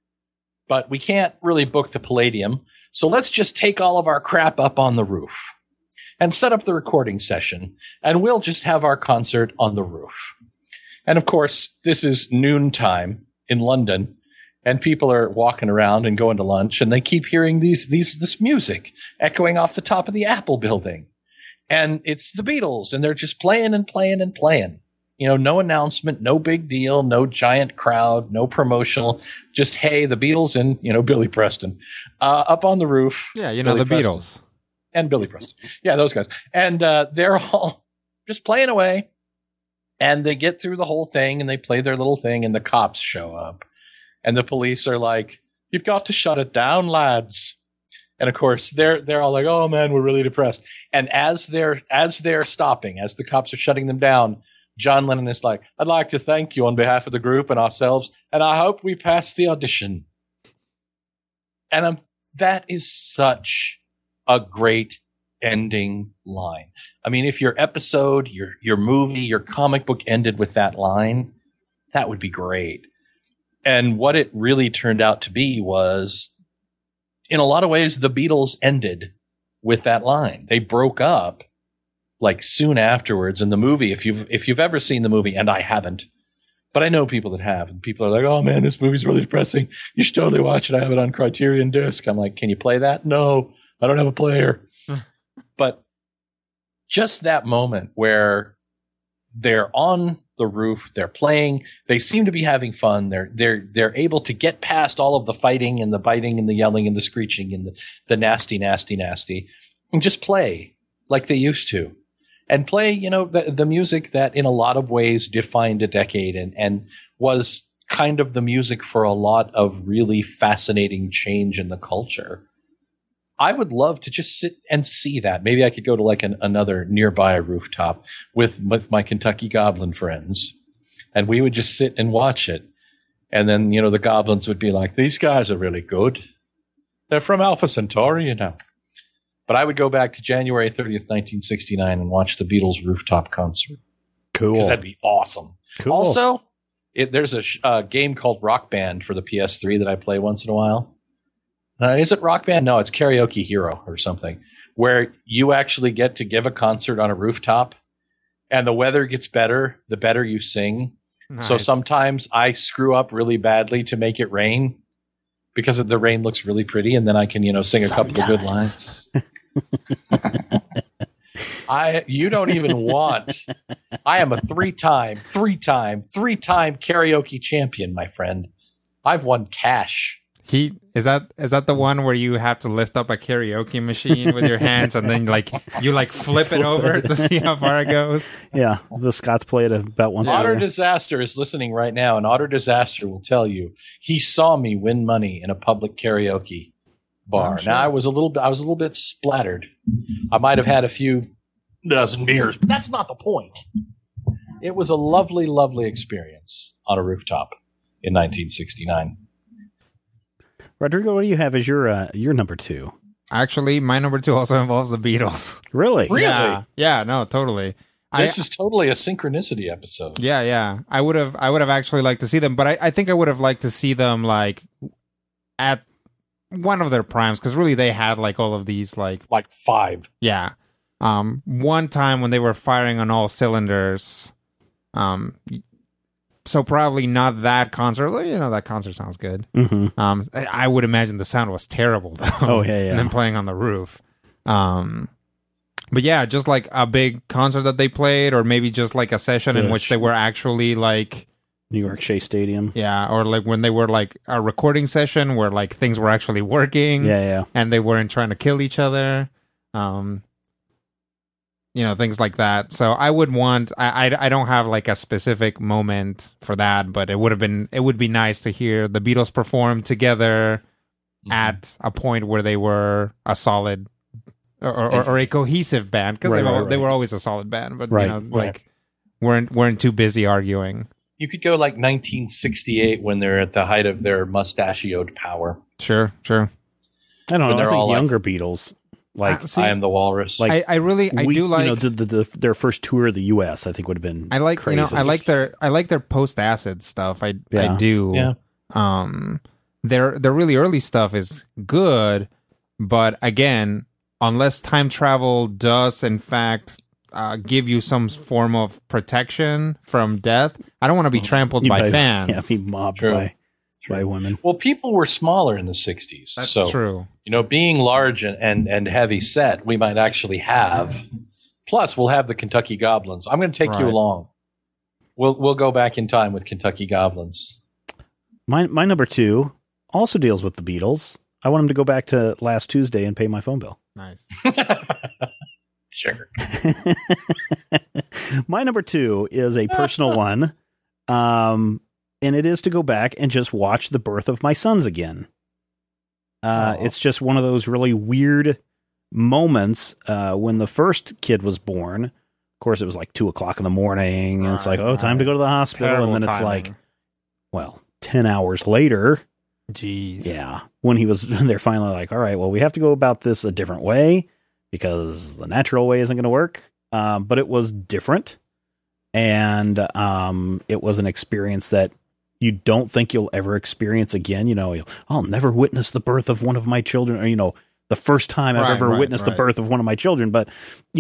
Speaker 3: but we can't really book the Palladium. So let's just take all of our crap up on the roof and set up the recording session, and we'll just have our concert on the roof. And of course, this is noontime in London, and people are walking around and going to lunch, and they keep hearing this music echoing off the top of the Apple building. And it's the Beatles, and they're just playing and playing and playing. No announcement, no big deal, no giant crowd, no promotional, just, hey, the Beatles and, Billy Preston up on the roof.
Speaker 4: Yeah,
Speaker 3: Billy
Speaker 4: the
Speaker 3: Preston.
Speaker 4: Beatles.
Speaker 3: And Billy Preston. Yeah, those guys. And they're all just playing away. And they get through the whole thing and they play their little thing and the cops show up. And the police are like, you've got to shut it down, lads. And of course, they're all like, oh man, we're really depressed. And as they're stopping, as the cops are shutting them down, John Lennon is like, I'd like to thank you on behalf of the group and ourselves, and I hope we pass the audition. And that is such a great ending line. I mean, if your episode, your movie, your comic book ended with that line, that would be great. And what it really turned out to be was, in a lot of ways, the Beatles ended with that line. They broke up like soon afterwards in the movie. If you've ever seen the movie, and I haven't, but I know people that have, and people are like, oh man, this movie's really depressing. You should totally watch it. I have it on Criterion Disc. I'm like, can you play that? No, I don't have a player. But just that moment where they're on the roof, they're playing, they seem to be having fun. They're able to get past all of the fighting and the biting and the yelling and the screeching and the nasty, and just play like they used to. And play, the music that in a lot of ways defined a decade and was kind of the music for a lot of really fascinating change in the culture. I would love to just sit and see that. Maybe I could go to like another nearby rooftop with my Kentucky Goblin friends, and we would just sit and watch it. And then, the Goblins would be like, these guys are really good. They're from Alpha Centauri, But I would go back to January 30th, 1969 and watch the Beatles rooftop concert.
Speaker 2: Cool.
Speaker 3: Because that'd be awesome.
Speaker 2: Cool.
Speaker 3: Also, there's a game called Rock Band for the PS3 that I play once in a while. Is it Rock Band? No, it's Karaoke Hero or something, where you actually get to give a concert on a rooftop, and the weather gets better the better you sing. Nice. So sometimes I screw up really badly to make it rain because the rain looks really pretty, and then I can, sing a couple of good lines. You don't even want. I am a three-time karaoke champion, my friend. I've won cash.
Speaker 4: Is that the one where you have to lift up a karaoke machine with your hands and then you flip it over to see how far it goes?
Speaker 2: Yeah, the Scots play it about once a
Speaker 3: Otter
Speaker 2: year.
Speaker 3: Disaster is listening right now, and Otter Disaster will tell you he saw me win money in a public karaoke bar.
Speaker 4: Sure.
Speaker 3: Now I was a little bit splattered. I might have had a few dozen beers, but that's not the point. It was a lovely, lovely experience on a rooftop in 1969.
Speaker 2: Rodrigo, what do you have as your number 2?
Speaker 4: Actually, my number 2 also involves the Beatles.
Speaker 2: Really?
Speaker 4: Yeah, no, totally.
Speaker 3: This is totally a synchronicity episode.
Speaker 4: Yeah. I would have actually liked to see them, but I think I would have liked to see them at one of their primes, because really they had all of these
Speaker 3: like 5.
Speaker 4: Yeah. One time when they were firing on all cylinders. So probably not that concert. That concert sounds good.
Speaker 2: Mm-hmm.
Speaker 4: I would imagine the sound was terrible though.
Speaker 2: Oh yeah.
Speaker 4: And then playing on the roof. But yeah, just a big concert that they played, or maybe just a session in which they were actually
Speaker 2: New York Shea Stadium.
Speaker 4: Yeah, or when they were a recording session where things were actually working.
Speaker 2: Yeah.
Speaker 4: And they weren't trying to kill each other. Things like that. So I would want, I don't have a specific moment for that, but it would be nice to hear the Beatles perform together at a point where they were a solid or a cohesive band, because they were always a solid band, but weren't too busy arguing.
Speaker 3: You could go 1968 when they're at the height of their mustachioed power.
Speaker 4: Sure.
Speaker 2: I don't know. I think younger Beatles.
Speaker 3: I Am the Walrus.
Speaker 4: I do like
Speaker 2: their first tour of the U.S. I think would have been.
Speaker 4: I like
Speaker 2: crazy.
Speaker 4: I like their post-acid stuff. I do.
Speaker 3: Yeah.
Speaker 4: Their really early stuff is good, but again, unless time travel does in fact give you some form of protection from death, I don't want to be trampled by fans.
Speaker 2: Yeah, be mobbed by women.
Speaker 3: Well, people were smaller in the 60s.
Speaker 4: That's
Speaker 3: so,
Speaker 4: true.
Speaker 3: Being large and heavy set, we might actually have. Plus, we'll have the Kentucky Goblins. I'm going to take you along. We'll go back in time with Kentucky Goblins.
Speaker 2: My number 2 also deals with the Beatles. I want them to go back to last Tuesday and pay my phone bill.
Speaker 4: Nice.
Speaker 3: Sure.
Speaker 2: My number 2 is a personal one. And it is to go back and just watch the birth of my sons again. It's just one of those really weird moments when the first kid was born. Of course, it was 2:00 in the morning, and it's time to go to the hospital.
Speaker 4: Terrible
Speaker 2: and then
Speaker 4: timing.
Speaker 2: It's 10 hours later.
Speaker 4: Jeez.
Speaker 2: Yeah. When they're finally all right, well, we have to go about this a different way because the natural way isn't going to work. But it was different. And it was an experience that you don't think you'll ever experience again. I'll never witness the birth of one of my children, or, the first time I've ever witnessed the birth of one of my children. But,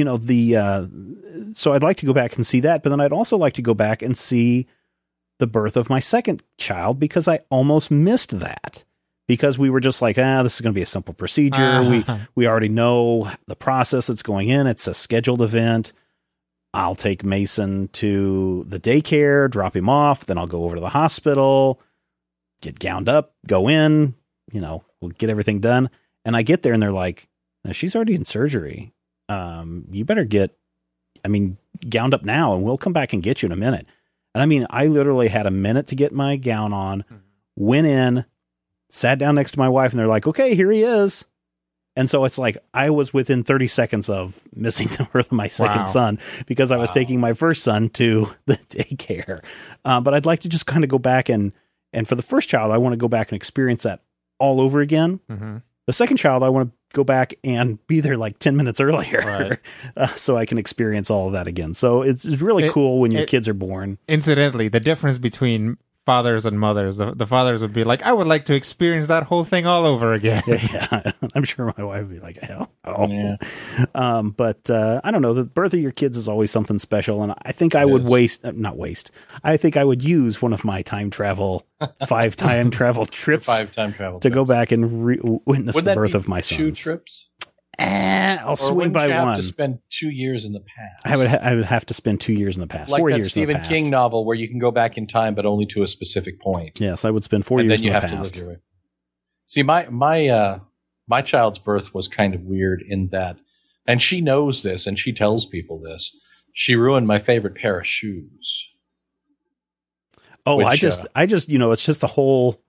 Speaker 2: so I'd like to go back and see that. But then I'd also like to go back and see the birth of my second child, because I almost missed that, because we were just this is going to be a simple procedure. We already know the process that's going in. It's a scheduled event. I'll take Mason to the daycare, drop him off, then I'll go over to the hospital, get gowned up, go in, we'll get everything done. And I get there and they're like, no, she's already in surgery. You better get, gowned up now, and we'll come back and get you in a minute. And I literally had a minute to get my gown on, went in, sat down next to my wife, and they're like, okay, here he is. And so it's I was within 30 seconds of missing the birth of my second son, because I was taking my first son to the daycare. But I'd like to just kind of go back and for the first child, I want to go back and experience that all over again. Mm-hmm. The second child, I want to go back and be there 10 minutes earlier, so I can experience all of that again. So it's really cool when your kids are born.
Speaker 4: Incidentally, the difference between fathers and mothers, the fathers would be I would like to experience that whole thing all over again.
Speaker 2: Yeah. I'm sure my wife would be like, hell. Oh.
Speaker 3: Yeah.
Speaker 2: But I don't know. The birth of your kids is always something special. And I think I would I think I would use one of my five time travel trips to go back and witness the birth of my sons.
Speaker 3: 2 trips?
Speaker 2: I'll swing by one.
Speaker 3: Have to spend 2 years in the past.
Speaker 2: I would have to spend 2 years in the past. 4 years in the past.
Speaker 3: Stephen King novel where you can go back in time, but only to a specific point.
Speaker 2: Yes, I would spend 4 years in the past.
Speaker 3: And then you have to live your way. See, my child's birth was kind of weird in that, and she knows this, and she tells people this. She ruined my favorite pair of shoes.
Speaker 2: Oh,
Speaker 3: Which,
Speaker 2: I just, it's just the whole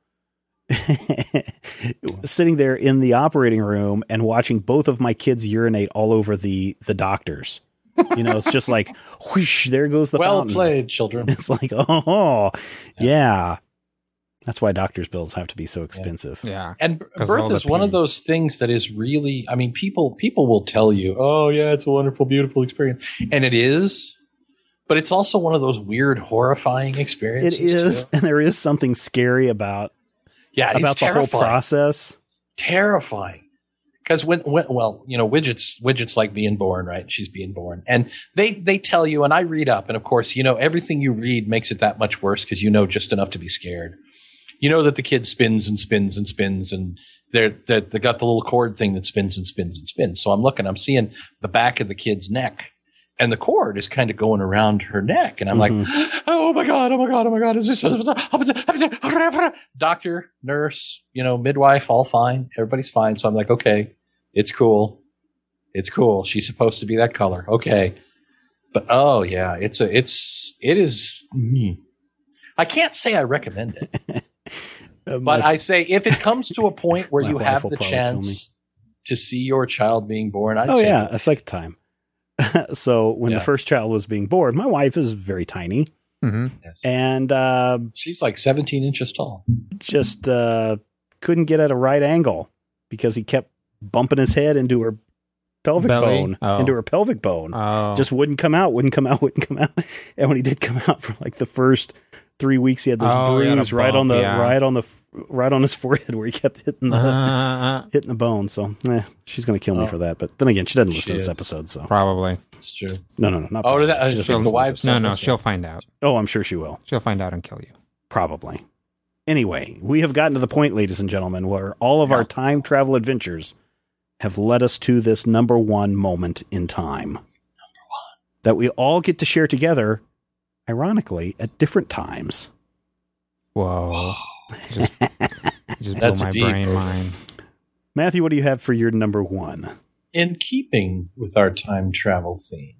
Speaker 2: sitting there in the operating room and watching both of my kids urinate all over the doctors. It's just like, whoosh, there goes the
Speaker 3: well
Speaker 2: fountain.
Speaker 3: played, children.
Speaker 2: It's like, yeah. That's why doctor's bills have to be so expensive.
Speaker 4: Yeah.
Speaker 3: And
Speaker 4: 'Cause of
Speaker 3: birth
Speaker 4: all the
Speaker 3: is one of
Speaker 4: pain.
Speaker 3: those things that is really, I mean, people will tell you, oh yeah, it's a wonderful, beautiful experience. And it is, but it's also one of those weird, horrifying experiences.
Speaker 2: It is,
Speaker 3: too.
Speaker 2: and there is something scary about
Speaker 3: Yeah,
Speaker 2: the
Speaker 3: it's terrifying.
Speaker 2: whole process.
Speaker 3: Terrifying. Because when widgets like being born, right? She's being born, and they tell you, and I read up, and of course, everything you read makes it that much worse because just enough to be scared. You know that the kid spins and spins and spins, and they got the little cord thing that spins and spins and spins. So I'm seeing the back of the kid's neck, and the cord is kind of going around her neck, and I'm like, oh my god, is this doctor, nurse, midwife, all fine, everybody's fine. So I'm like, okay, it's cool. She's supposed to be that color, okay, but oh yeah, it is. I can't say I recommend it. But I say if it comes to a point where you have the chance to see your child being born, I'd say
Speaker 2: a second time. So when the first child was being born, my wife is very tiny,
Speaker 3: yes.
Speaker 2: and
Speaker 3: she's like 17 inches tall.
Speaker 2: just couldn't get at a right angle because he kept bumping his head into her pelvic bone, into her pelvic bone. Just wouldn't come out. And when he did come out for like the first 3 weeks, he had this bruise right on his forehead where he kept hitting the bone. So she's going to kill me for that. But then again, she doesn't listen to this episode, so
Speaker 4: probably.
Speaker 3: It's true.
Speaker 2: No, not.
Speaker 3: Oh,
Speaker 2: the
Speaker 3: wives.
Speaker 4: No, she'll find out.
Speaker 2: Oh, I'm sure she will.
Speaker 4: She'll find out and kill you.
Speaker 2: Probably. Anyway, we have gotten to the point, ladies and gentlemen, where all of our time travel adventures have led us to this number one moment in time. That we all get to share together, ironically, at different times.
Speaker 4: Whoa. Just blew
Speaker 3: That's
Speaker 4: my
Speaker 3: deep.
Speaker 4: brain mind.
Speaker 2: Matthew, what do you have for your number one?
Speaker 3: In keeping with our time travel theme,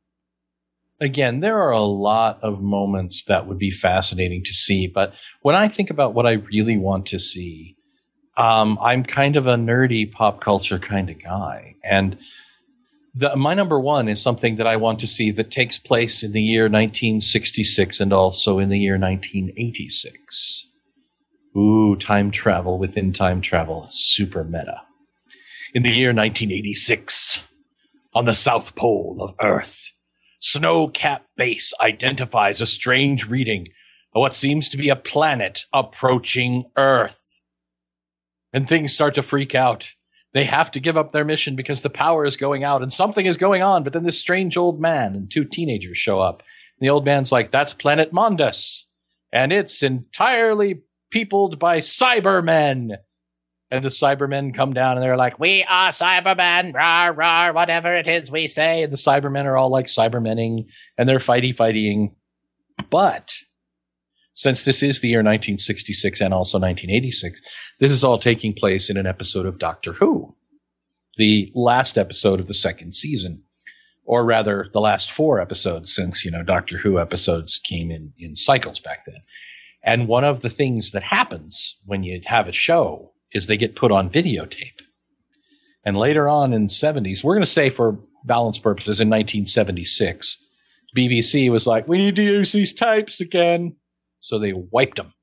Speaker 3: again, there are a lot of moments that would be fascinating to see, but when I think about what I really want to see, I'm kind of a nerdy pop culture kind of guy. And my number one is something that I want to see that takes place in the year 1966 and also in the year 1986. Ooh, time travel within time travel. Super meta. In the year 1986, on the South Pole of Earth, Snow-Cap Base identifies a strange reading of what seems to be a planet approaching Earth. And things start to freak out. They have to give up their mission because the power is going out and something is going on. But then this strange old man and two teenagers show up. And the old man's like, that's Planet Mondus. And it's entirely peopled by Cybermen. And the Cybermen come down and they're like, we are Cybermen, rah, rah, whatever it is we say. And the Cybermen are all like Cybermenning and they're fighting. But since this is the year 1966 and also 1986, this is all taking place in an episode of Doctor Who, the last episode of the second season, or rather the last 4 episodes since, Doctor Who episodes came in cycles back then. And one of the things that happens when you have a show is they get put on videotape. And later on in the 70s, we're going to say for balance purposes in 1976, BBC was like, we need to use these tapes again. So they wiped them.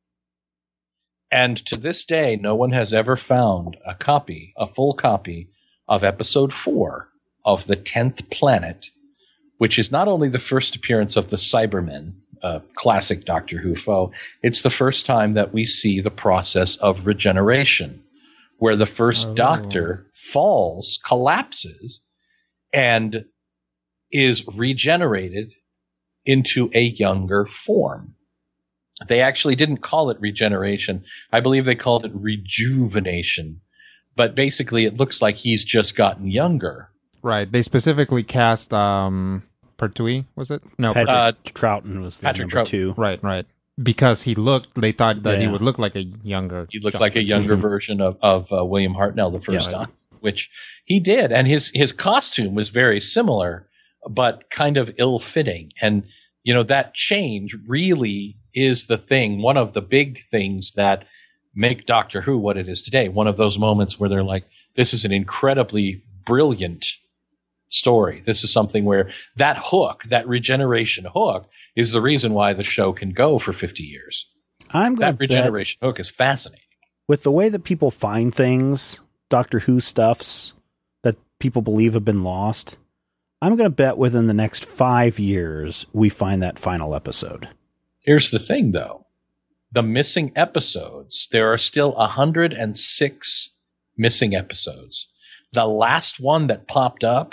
Speaker 3: And to this day, no one has ever found a full copy of episode 4 of The 10th Planet, which is not only the first appearance of the Cybermen, classic Doctor Who foe, it's the first time that we see the process of regeneration, where the first Doctor falls, collapses, and is regenerated into a younger form. They actually didn't call it regeneration. I believe they called it rejuvenation. But basically, it looks like he's just gotten younger.
Speaker 4: Right. They specifically cast Pertwee, was it? No,
Speaker 2: Patrick Troughton was the
Speaker 3: Patrick
Speaker 2: number
Speaker 3: Troughton.
Speaker 2: 2.
Speaker 4: Right. because they thought that he
Speaker 2: Yeah.
Speaker 4: would look like a younger.
Speaker 3: He looked like a younger version of William Hartnell, the first Doctor, which he did. And his costume was very similar, but kind of ill-fitting. And, that change really is the thing, one of the big things that make Doctor Who what it is today. One of those moments where they're like, this is an incredibly brilliant story. This is something where that hook, that regeneration hook, is the reason why the show can go for 50 years. That regeneration hook is fascinating.
Speaker 2: With the way that people find things, Doctor Who stuffs that people believe have been lost, I'm going to bet within the next 5 years we find that final episode.
Speaker 3: Here's the thing, though. The missing episodes, there are still 106 missing episodes. The last one that popped up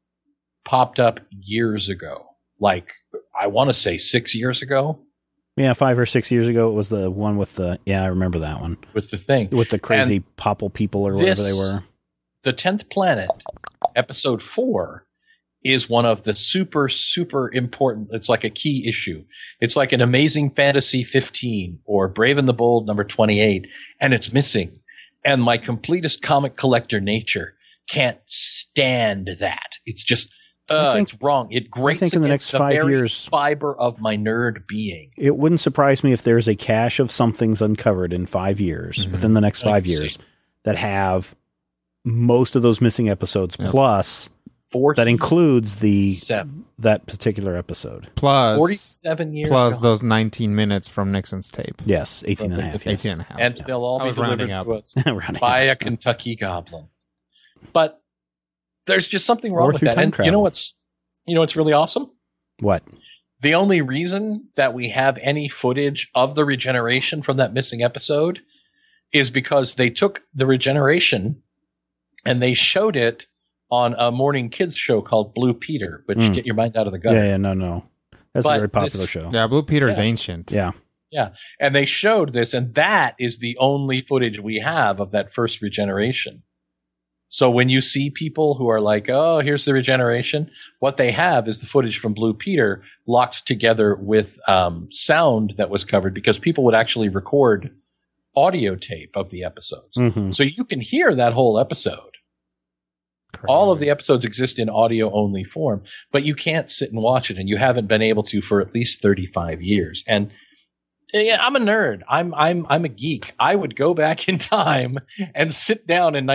Speaker 3: years ago. Like, I want to say 6 years ago.
Speaker 2: Yeah, 5 or 6 years ago, it was the one with I remember that one.
Speaker 3: With the thing.
Speaker 2: With the crazy Popple people or whatever they were.
Speaker 3: The 10th Planet, episode 4, is one of the super, super important. It's like a key issue. It's like an Amazing Fantasy 15 or Brave and the Bold number 28, and it's missing. And my completist comic collector nature can't stand that. It's just, it's wrong. It grates
Speaker 2: in the next 5
Speaker 3: very
Speaker 2: years,
Speaker 3: fiber of my nerd being.
Speaker 2: It wouldn't surprise me if there's a cache of some things uncovered in 5 years, within the next 5 years, that have most of those missing episodes plus. That includes that particular episode.
Speaker 4: Plus
Speaker 3: 47 years.
Speaker 4: Plus
Speaker 3: gone.
Speaker 4: those 19 minutes from Nixon's tape.
Speaker 2: Yes, 18 and a half.
Speaker 4: 18 and a half.
Speaker 3: And they'll all be delivered to us by a Kentucky Goblin. But there's just something wrong with that. And you know what's really awesome?
Speaker 2: What?
Speaker 3: The only reason that we have any footage of the regeneration from that missing episode is because they took the regeneration and they showed it on a morning kids show called Blue Peter, which get your mind out of the gutter.
Speaker 2: Yeah, no. That's a very popular show.
Speaker 4: Yeah, Blue Peter is ancient.
Speaker 2: Yeah.
Speaker 3: Yeah. And they showed this, and that is the only footage we have of that first regeneration. So when you see people who are like, oh, here's the regeneration, what they have is the footage from Blue Peter locked together with sound that was covered because people would actually record audio tape of the episodes.
Speaker 2: Mm-hmm.
Speaker 3: So you can hear that whole episode. Crazy. All of the episodes exist in audio only form, but you can't sit and watch it, and you haven't been able to for at least 35 years. And yeah, I'm a nerd. I'm a geek. I would go back in time and sit down in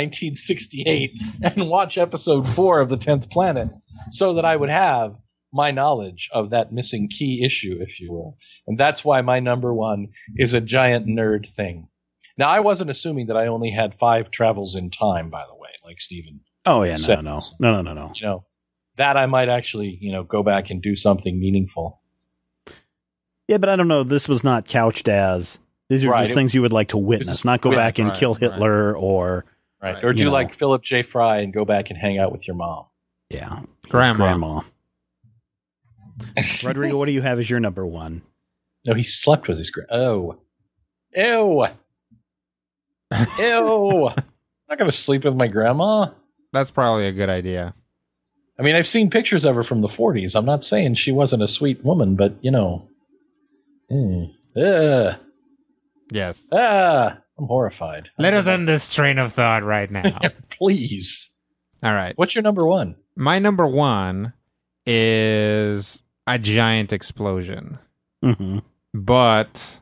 Speaker 3: 1968 and watch episode 4 of the 10th Planet so that I would have my knowledge of that missing key issue, if you will. And that's why my number 1 is a giant nerd thing. Now, I wasn't assuming that I only had 5 travels in time, by the way, like Stephen.
Speaker 2: Oh, yeah,
Speaker 3: says.
Speaker 2: No.
Speaker 3: That I might actually, go back and do something meaningful.
Speaker 2: Yeah, but I don't know. This was not couched as, these are just things you would like to witness, not go back and kill Hitler or...
Speaker 3: Right. Or do like Philip J. Fry and go back and hang out with your mom.
Speaker 2: Yeah.
Speaker 4: Grandma.
Speaker 2: Rodrigo, what do you have as your number 1?
Speaker 3: No, he slept with his Ew. Ew. I'm not going to sleep with my grandma.
Speaker 4: That's probably a good idea.
Speaker 3: I mean, I've seen pictures of her from the 40s. I'm not saying she wasn't a sweet woman, but,
Speaker 4: Yes.
Speaker 3: I'm horrified.
Speaker 4: Let us end this train of thought right now.
Speaker 3: Please.
Speaker 4: All right.
Speaker 3: What's your number 1?
Speaker 4: My number 1 is a giant explosion.
Speaker 2: Mm-hmm.
Speaker 4: But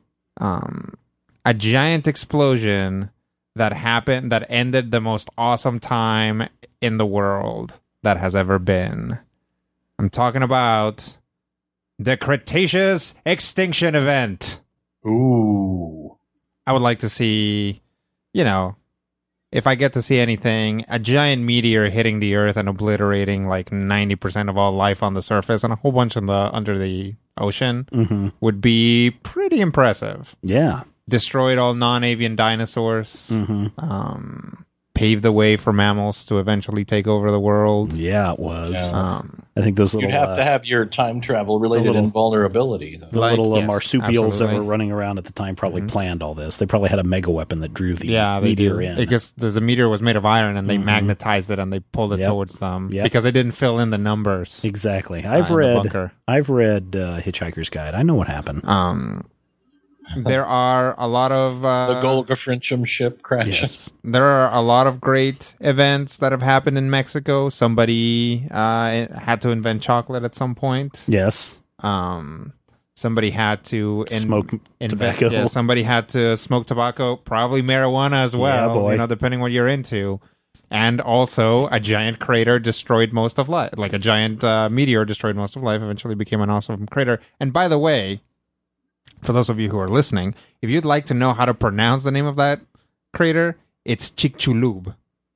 Speaker 4: a giant explosion that ended the most awesome time in the world that has ever been. I'm talking about the Cretaceous extinction event.
Speaker 3: Ooh.
Speaker 4: I would like to see, if I get to see anything, a giant meteor hitting the Earth and obliterating like 90% of all life on the surface and a whole bunch under the ocean would be pretty impressive.
Speaker 2: Yeah.
Speaker 4: Destroyed all non-avian dinosaurs. paved the way for mammals to eventually take over the world.
Speaker 2: Yeah, it was.
Speaker 3: Yeah.
Speaker 2: I think those little
Speaker 3: You'd have to have your time travel related invulnerability.
Speaker 2: the little marsupials that
Speaker 4: absolutely.
Speaker 2: were running around at the time probably planned all this. They probably had a mega weapon that drew the
Speaker 4: Yeah, they
Speaker 2: meteor
Speaker 4: do.
Speaker 2: in.
Speaker 4: Because the meteor was made of iron, and they magnetized it and they pulled it
Speaker 2: Yep.
Speaker 4: towards them
Speaker 2: Yep.
Speaker 4: because they didn't fill in the numbers.
Speaker 2: Exactly.
Speaker 4: in the bunker.
Speaker 2: I've read Hitchhiker's Guide. I know what happened.
Speaker 4: There are a lot of
Speaker 3: The Golga Frencham ship crashes.
Speaker 2: Yes.
Speaker 4: there are a lot of great events that have happened in Mexico. Somebody had to invent chocolate at some point.
Speaker 2: Yes.
Speaker 4: Somebody had to
Speaker 2: Smoke tobacco.
Speaker 4: Yeah, somebody had to smoke tobacco, probably marijuana as well.
Speaker 2: Yeah, boy.
Speaker 4: You know, depending what you're into. And also, a giant crater destroyed most of life. Like a giant meteor destroyed most of life. Eventually, became an awesome crater. And by the way, for those of you who are listening, if you'd like to know how to pronounce the name of that crater, it's Chicxulub.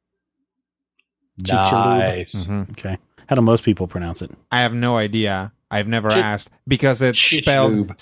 Speaker 3: Nice.
Speaker 2: Okay. How do most people pronounce it?
Speaker 4: I have no idea. I've never asked because it's spelled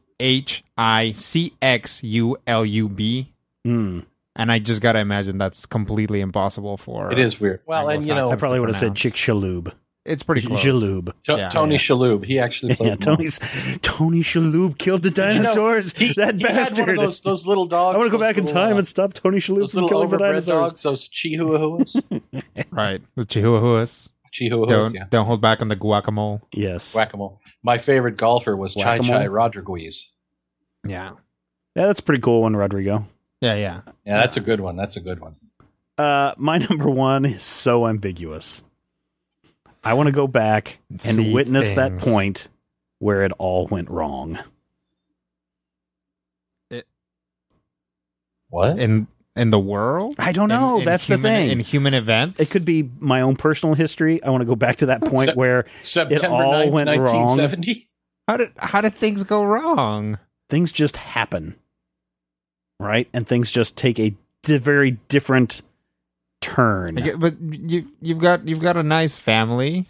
Speaker 4: Chicxulub.
Speaker 2: Mm.
Speaker 4: And I just got to imagine that's completely impossible for...
Speaker 3: It is weird. Well, and you know,
Speaker 2: I probably would have said
Speaker 4: pronounce.
Speaker 2: Chicxulub.
Speaker 4: It's pretty close.
Speaker 2: Jaloob.
Speaker 3: Tony Shalhoub, he actually played
Speaker 2: Yeah, Tony Shalhoub killed the dinosaurs.
Speaker 3: He
Speaker 2: that bastard.
Speaker 3: had one of those little dogs.
Speaker 2: I want to go back in time and stop Tony Shalhoub
Speaker 3: those
Speaker 2: from
Speaker 3: little
Speaker 2: killing the
Speaker 3: overbred
Speaker 2: dinosaurs.
Speaker 3: dogs, those chihuahuas.
Speaker 4: Right. The Chihuahuas.
Speaker 3: Chihuahuas,
Speaker 4: Don't hold back on the guacamole.
Speaker 2: Yes.
Speaker 3: Whack-a-mole. My favorite golfer was Chai
Speaker 2: Whack-a-mole?
Speaker 3: Chai Rodriguez.
Speaker 4: Yeah.
Speaker 2: Yeah, that's a pretty cool one, Rodrigo.
Speaker 4: Yeah.
Speaker 3: Yeah, that's a good one. That's a good one.
Speaker 2: My number one is so ambiguous. I want to go back and
Speaker 4: See
Speaker 2: witness that
Speaker 4: things.
Speaker 2: point where it all went wrong.
Speaker 3: What?
Speaker 4: In the world?
Speaker 2: I don't know. That's the thing.
Speaker 4: In human events?
Speaker 2: It could be my own personal history. I want to go back to that point where
Speaker 3: September
Speaker 2: it all
Speaker 3: 9th,
Speaker 2: went wrong.
Speaker 3: 1970?
Speaker 4: How did things go wrong?
Speaker 2: Things just happen, right? And things just take a very different turn.
Speaker 4: But you've got a nice family.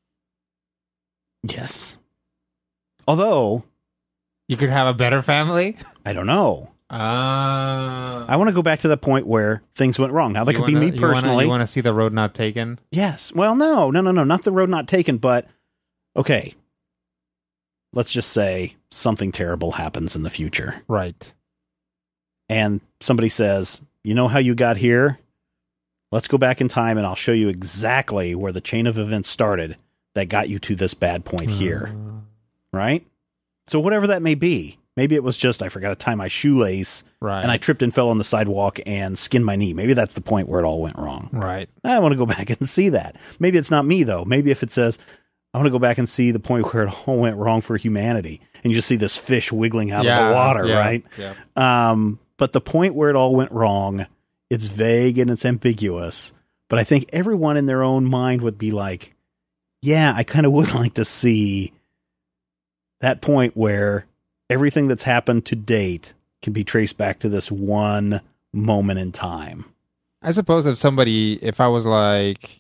Speaker 2: Yes. Although,
Speaker 4: You could have a better family.
Speaker 2: I don't know. I want to go back to the point where things went wrong. Now, that could be me personally.
Speaker 4: You want to see the road not taken?
Speaker 2: Yes. Well, no, not the road not taken, but okay. Let's just say something terrible happens in the future.
Speaker 4: Right.
Speaker 2: And somebody says, you know how you got here? Let's go back in time and I'll show you exactly where the chain of events started that got you to this bad point here. Right? So whatever that may be. Maybe it was just I forgot to tie my shoelace
Speaker 4: Right.
Speaker 2: and I tripped and fell on the sidewalk and skinned my knee. Maybe that's the point where it all went wrong.
Speaker 4: Right.
Speaker 2: I want to go back and see that. Maybe it's not me, though. Maybe if it says, I want to go back and see the point where it all went wrong for humanity. And you just see this fish wiggling out of the water, right?
Speaker 4: Yeah.
Speaker 2: But the point where it all went wrong, it's vague and it's ambiguous. But I think everyone in their own mind would be like, yeah, I kind of would like to see that point where everything that's happened to date can be traced back to this one moment in time.
Speaker 4: I suppose if somebody was like,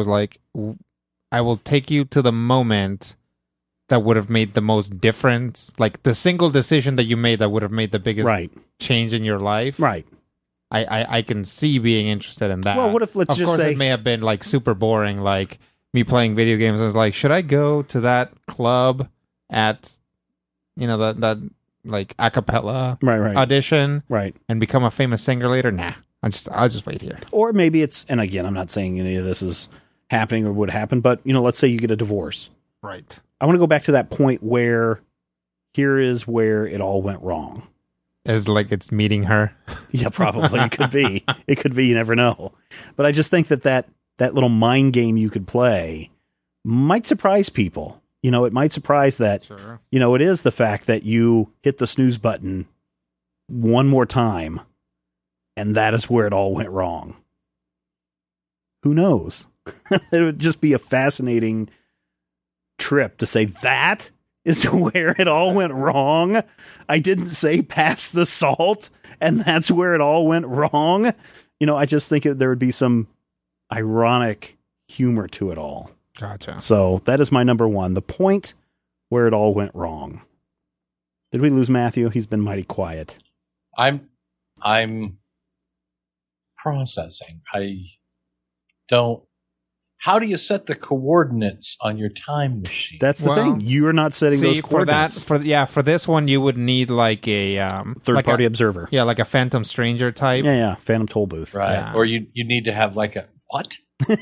Speaker 4: I will take you to the moment that would have made the most difference, like the single decision that you made that would have made the biggest change in your life.
Speaker 2: Right.
Speaker 4: I can see being interested in that.
Speaker 2: Well, what if, let's
Speaker 4: of
Speaker 2: just
Speaker 4: course,
Speaker 2: say,
Speaker 4: it may have been like super boring, like me playing video games. I was like, should I go to that club at, that like a cappella audition,
Speaker 2: right,
Speaker 4: and become a famous singer later? Nah, I'll just wait here.
Speaker 2: Or maybe it's, and again, I'm not saying any of this is happening or would happen, but let's say you get a divorce.
Speaker 4: Right.
Speaker 2: I want to go back to that point where here is where it all went wrong.
Speaker 4: As like it's meeting her.
Speaker 2: Yeah, probably. It could be. It could be. You never know. But I just think that little mind game you could play might surprise people. It might surprise that,
Speaker 4: Sure.
Speaker 2: It is the fact that you hit the snooze button one more time and that is where it all went wrong. Who knows? It would just be a fascinating trip to say that is where it all went wrong. I didn't say pass the salt, and that's where it all went wrong. I just think there would be some ironic humor to it all.
Speaker 4: Gotcha.
Speaker 2: So that is my number one, the point where it all went wrong. Did we lose Matthew? He's been mighty quiet.
Speaker 3: I'm processing. I don't. How do you set the coordinates on your time machine?
Speaker 2: That's the thing. You're not setting those coordinates.
Speaker 4: For this one, you would need like a
Speaker 2: third-party observer.
Speaker 4: Yeah, like a Phantom Stranger type.
Speaker 2: Yeah, Phantom Toll Booth.
Speaker 3: Right.
Speaker 4: Yeah.
Speaker 3: Or you need to have like a what?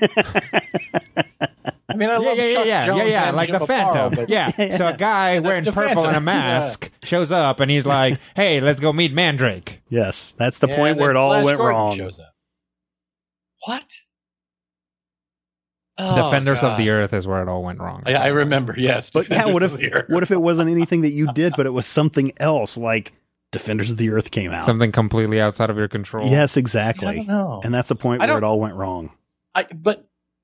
Speaker 3: I mean, I love Chuck Jones and
Speaker 4: like
Speaker 3: Jim
Speaker 4: the Phantom.
Speaker 3: Aparo, but
Speaker 4: yeah. So a guy wearing
Speaker 3: the
Speaker 4: purple
Speaker 3: Phantom.
Speaker 4: and a mask shows up, and he's like, "Hey, let's go meet Mandrake."
Speaker 2: Yes, that's the
Speaker 3: Yeah,
Speaker 2: point
Speaker 3: and
Speaker 2: where it
Speaker 3: then
Speaker 2: all
Speaker 3: Flash
Speaker 2: went
Speaker 3: Gordon
Speaker 2: wrong.
Speaker 3: shows up. What?
Speaker 4: Defenders of the
Speaker 3: God.
Speaker 4: Earth is where it all went wrong.
Speaker 3: I remember, yes.
Speaker 2: But yeah,
Speaker 3: Defenders of the Earth.
Speaker 2: what if it wasn't anything that you did, but it was something else, like Defenders of the Earth came out?
Speaker 4: Something completely outside of your control.
Speaker 2: Yes,
Speaker 3: I
Speaker 2: exactly.
Speaker 3: don't know.
Speaker 2: And that's the point
Speaker 3: I
Speaker 2: where
Speaker 3: don't-
Speaker 2: it all went wrong.
Speaker 3: But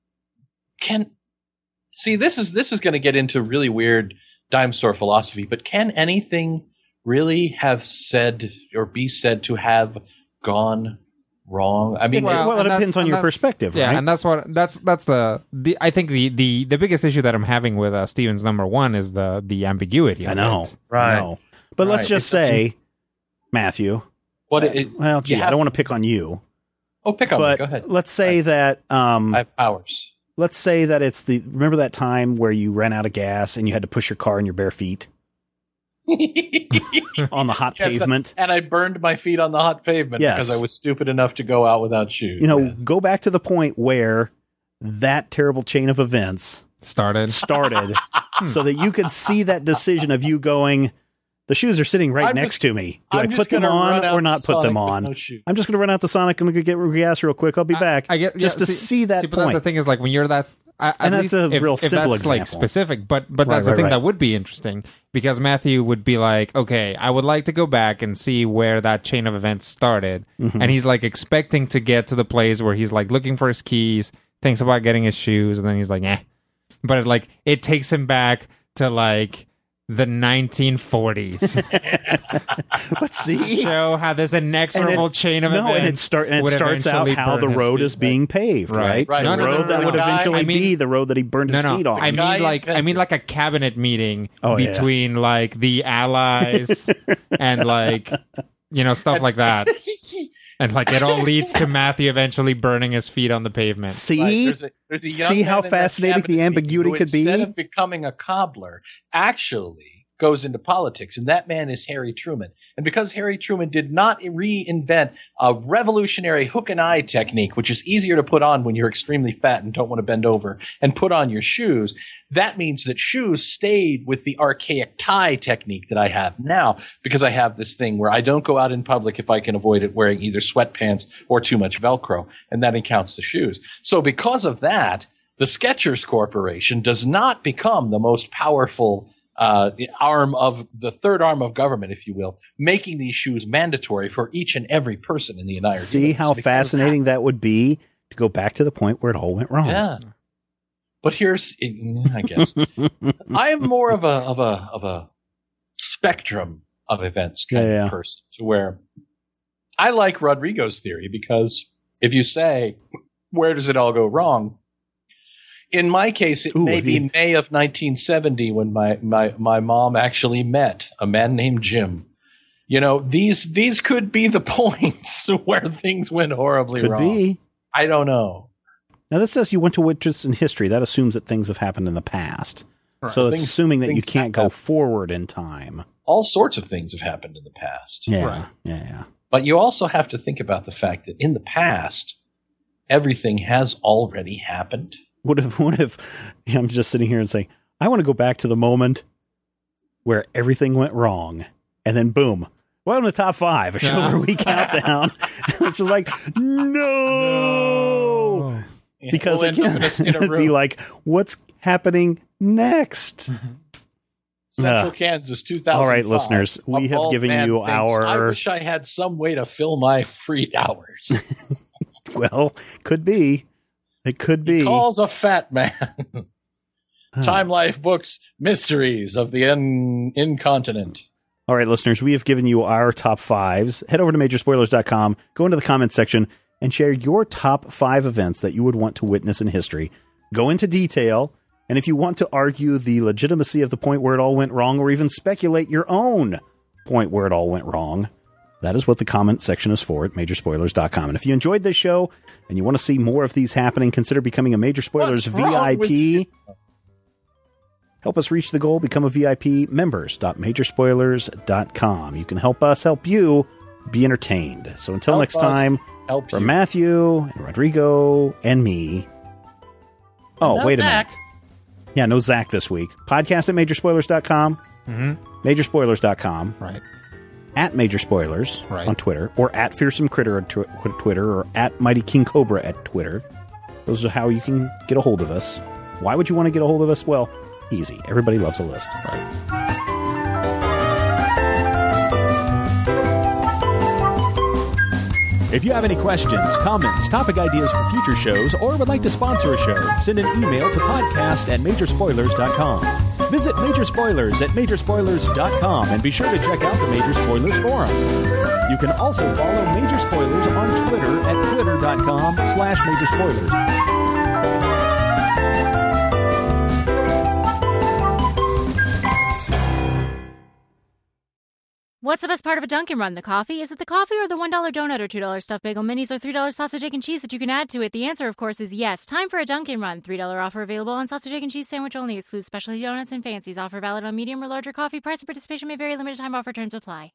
Speaker 3: this is going to get into really weird dime store philosophy. But can anything really have said or be said to have gone wrong? I mean,
Speaker 2: Well, it
Speaker 4: and
Speaker 2: depends on
Speaker 4: and
Speaker 2: your
Speaker 4: that's-
Speaker 2: perspective,
Speaker 4: yeah,
Speaker 2: right?
Speaker 4: and that's the I think the biggest issue that I'm having with Steven's number one is the ambiguity.
Speaker 2: I
Speaker 4: of
Speaker 2: know.
Speaker 4: it.
Speaker 3: Right.
Speaker 2: I know. But let's
Speaker 3: Right.
Speaker 2: just say, Matthew, well, gee, I don't want to pick on you,
Speaker 3: pick on me.
Speaker 2: but
Speaker 3: Go ahead.
Speaker 2: let's say that
Speaker 3: I have powers.
Speaker 2: let's say that it's remember that time where you ran out of gas and you had to push your car in your bare feet on the hot
Speaker 3: Yes,
Speaker 2: pavement?
Speaker 3: and I burned my feet on the hot pavement
Speaker 2: Yes.
Speaker 3: because I was stupid enough to go out without shoes.
Speaker 2: You know,
Speaker 3: Yeah.
Speaker 2: go back to the point where that terrible chain of events
Speaker 4: Started.
Speaker 2: started so that you could see that decision of you going, the shoes are sitting right
Speaker 3: I'm
Speaker 2: next
Speaker 3: just-
Speaker 2: to me. Do
Speaker 3: I'm
Speaker 2: I
Speaker 3: just
Speaker 2: put them
Speaker 3: gonna
Speaker 2: on
Speaker 3: run out
Speaker 2: or
Speaker 3: to
Speaker 2: not put them
Speaker 3: Sonic with
Speaker 2: on?
Speaker 3: no shoes.
Speaker 2: I'm just going to run out to Sonic and get gas real quick. I'll be back.
Speaker 4: I get
Speaker 2: just to see that
Speaker 4: But that's the
Speaker 2: point.
Speaker 4: thing is like when you're that. At
Speaker 2: And that's
Speaker 4: least
Speaker 2: a real
Speaker 4: if
Speaker 2: simple
Speaker 4: that's like
Speaker 2: example.
Speaker 4: specific, but that's the
Speaker 2: right,
Speaker 4: thing
Speaker 2: right.
Speaker 4: that would be interesting because Matthew would be like, okay, I would like to go back and see where that chain of events started,
Speaker 2: Mm-hmm.
Speaker 4: and he's like expecting to get to the place where he's like looking for his keys, thinks about getting his shoes, and then he's like, but it takes him back to like the 1940s.
Speaker 2: But see,
Speaker 4: Show how this inexorable chain of events.
Speaker 2: and it
Speaker 4: would
Speaker 2: starts out
Speaker 4: eventually
Speaker 2: how
Speaker 4: burn
Speaker 2: the
Speaker 4: his
Speaker 2: road
Speaker 4: feet.
Speaker 2: is being paved, right?
Speaker 3: Right.
Speaker 2: The
Speaker 3: No,
Speaker 2: road that
Speaker 3: the
Speaker 2: would
Speaker 3: guy-
Speaker 2: eventually
Speaker 4: I mean-
Speaker 2: be the road that he burned his feet on.
Speaker 4: I
Speaker 3: guy
Speaker 4: mean
Speaker 3: invented-
Speaker 4: like a cabinet meeting
Speaker 2: Oh, yeah.
Speaker 4: between like the allies and like stuff like that, and like it all leads to Matthew eventually burning his feet on the pavement.
Speaker 2: See?
Speaker 3: Right, there's a young
Speaker 2: See
Speaker 3: man
Speaker 2: how
Speaker 3: in that
Speaker 2: fascinating
Speaker 3: cabinet
Speaker 2: the
Speaker 3: meeting
Speaker 2: ambiguity
Speaker 3: who
Speaker 2: could be?
Speaker 3: Instead of becoming a cobbler, actually goes into politics, and that man is Harry Truman. And because Harry Truman did not reinvent a revolutionary hook and eye technique, which is easier to put on when you're extremely fat and don't want to bend over and put on your shoes, that means that shoes stayed with the archaic tie technique that I have now, because I have this thing where I don't go out in public if I can avoid it wearing either sweatpants or too much Velcro, and that accounts the shoes. So because of that, the Skechers Corporation does not become the most powerful the third arm of government, if you will, making these shoes mandatory for each and every person in the United States.
Speaker 2: See how fascinating that would be to go back to the point where it all went wrong.
Speaker 3: Yeah. But here's, I guess, I am more of a spectrum of events kind
Speaker 2: Yeah.
Speaker 3: of person, to where I like Rodrigo's theory, because if you say, where does it all go wrong? In my case, it may be May of 1970 when my mom actually met a man named Jim. These could be the points where things went horribly
Speaker 2: Could
Speaker 3: wrong.
Speaker 2: be.
Speaker 3: I don't know.
Speaker 2: Now, this says you went to witness in history. That assumes that things have happened in the past. So it's
Speaker 3: Things-
Speaker 2: assuming that you
Speaker 3: things
Speaker 2: can't
Speaker 3: have
Speaker 2: go forward in time.
Speaker 3: All sorts of things have happened in the past.
Speaker 2: Yeah,
Speaker 4: Right.
Speaker 2: yeah.
Speaker 3: But you also have to think about the fact that in the past, everything has already happened.
Speaker 2: What if I'm just sitting here and saying, I want to go back to the moment where everything went wrong, and then boom, welcome to Top 5, a show where we count down. It's just like, no! Because
Speaker 3: We'll end up
Speaker 2: again,
Speaker 3: in a
Speaker 2: it'd be
Speaker 3: room.
Speaker 2: like, what's happening next?
Speaker 3: Central Kansas, 2005.
Speaker 2: All right, listeners, we
Speaker 3: A
Speaker 2: have
Speaker 3: bald
Speaker 2: given
Speaker 3: man
Speaker 2: you
Speaker 3: thinks,
Speaker 2: our-
Speaker 3: I wish I had some way to fill my free hours.
Speaker 2: Well, could be. It could be.
Speaker 3: Calls a fat man. Time Life Books, Mysteries of the Incontinent.
Speaker 2: All right, listeners, we have given you our top 5s. Head over to majorspoilers.com, go into the comments section, and share your top 5 events that you would want to witness in history. Go into detail, and if you want to argue the legitimacy of the point where it all went wrong, or even speculate your own point where it all went wrong, That is what the comment section is for at Majorspoilers.com. And if you enjoyed this show and you want to see more of these happening, consider becoming a Major Spoilers VIP. Help us reach the goal. Become a VIP. Members.majorspoilers.com. You can help us help you be entertained. So until next time, from Matthew and Rodrigo and me. Oh, wait a minute. Yeah, no Zach this week. Podcast at Majorspoilers.com. Majorspoilers.com.
Speaker 4: Right.
Speaker 2: At Major Spoilers on Twitter, or at Fearsome Critter on Twitter, or at Mighty King Cobra at Twitter. Those are how you can get a hold of us. Why would you want to get a hold of us? Well, easy. Everybody loves a list. Right.
Speaker 6: If you have any questions, comments, topic ideas for future shows, or would like to sponsor a show, send an email to podcast@majorspoilers.com. Visit Major Spoilers at majorspoilers.com and be sure to check out the Major Spoilers Forum. You can also follow Major Spoilers on Twitter at twitter.com/majorspoilers.
Speaker 7: What's the best part of a Dunkin' Run? The coffee? Is it the coffee or the $1 donut or $2 stuffed bagel minis or $3 sausage, egg, and cheese that you can add to it? The answer, of course, is yes. Time for a Dunkin' Run. $3 offer available on sausage, egg, and cheese sandwich only. Excludes specialty donuts and fancies. Offer valid on medium or larger coffee. Price and participation may vary. Limited time offer. Terms apply.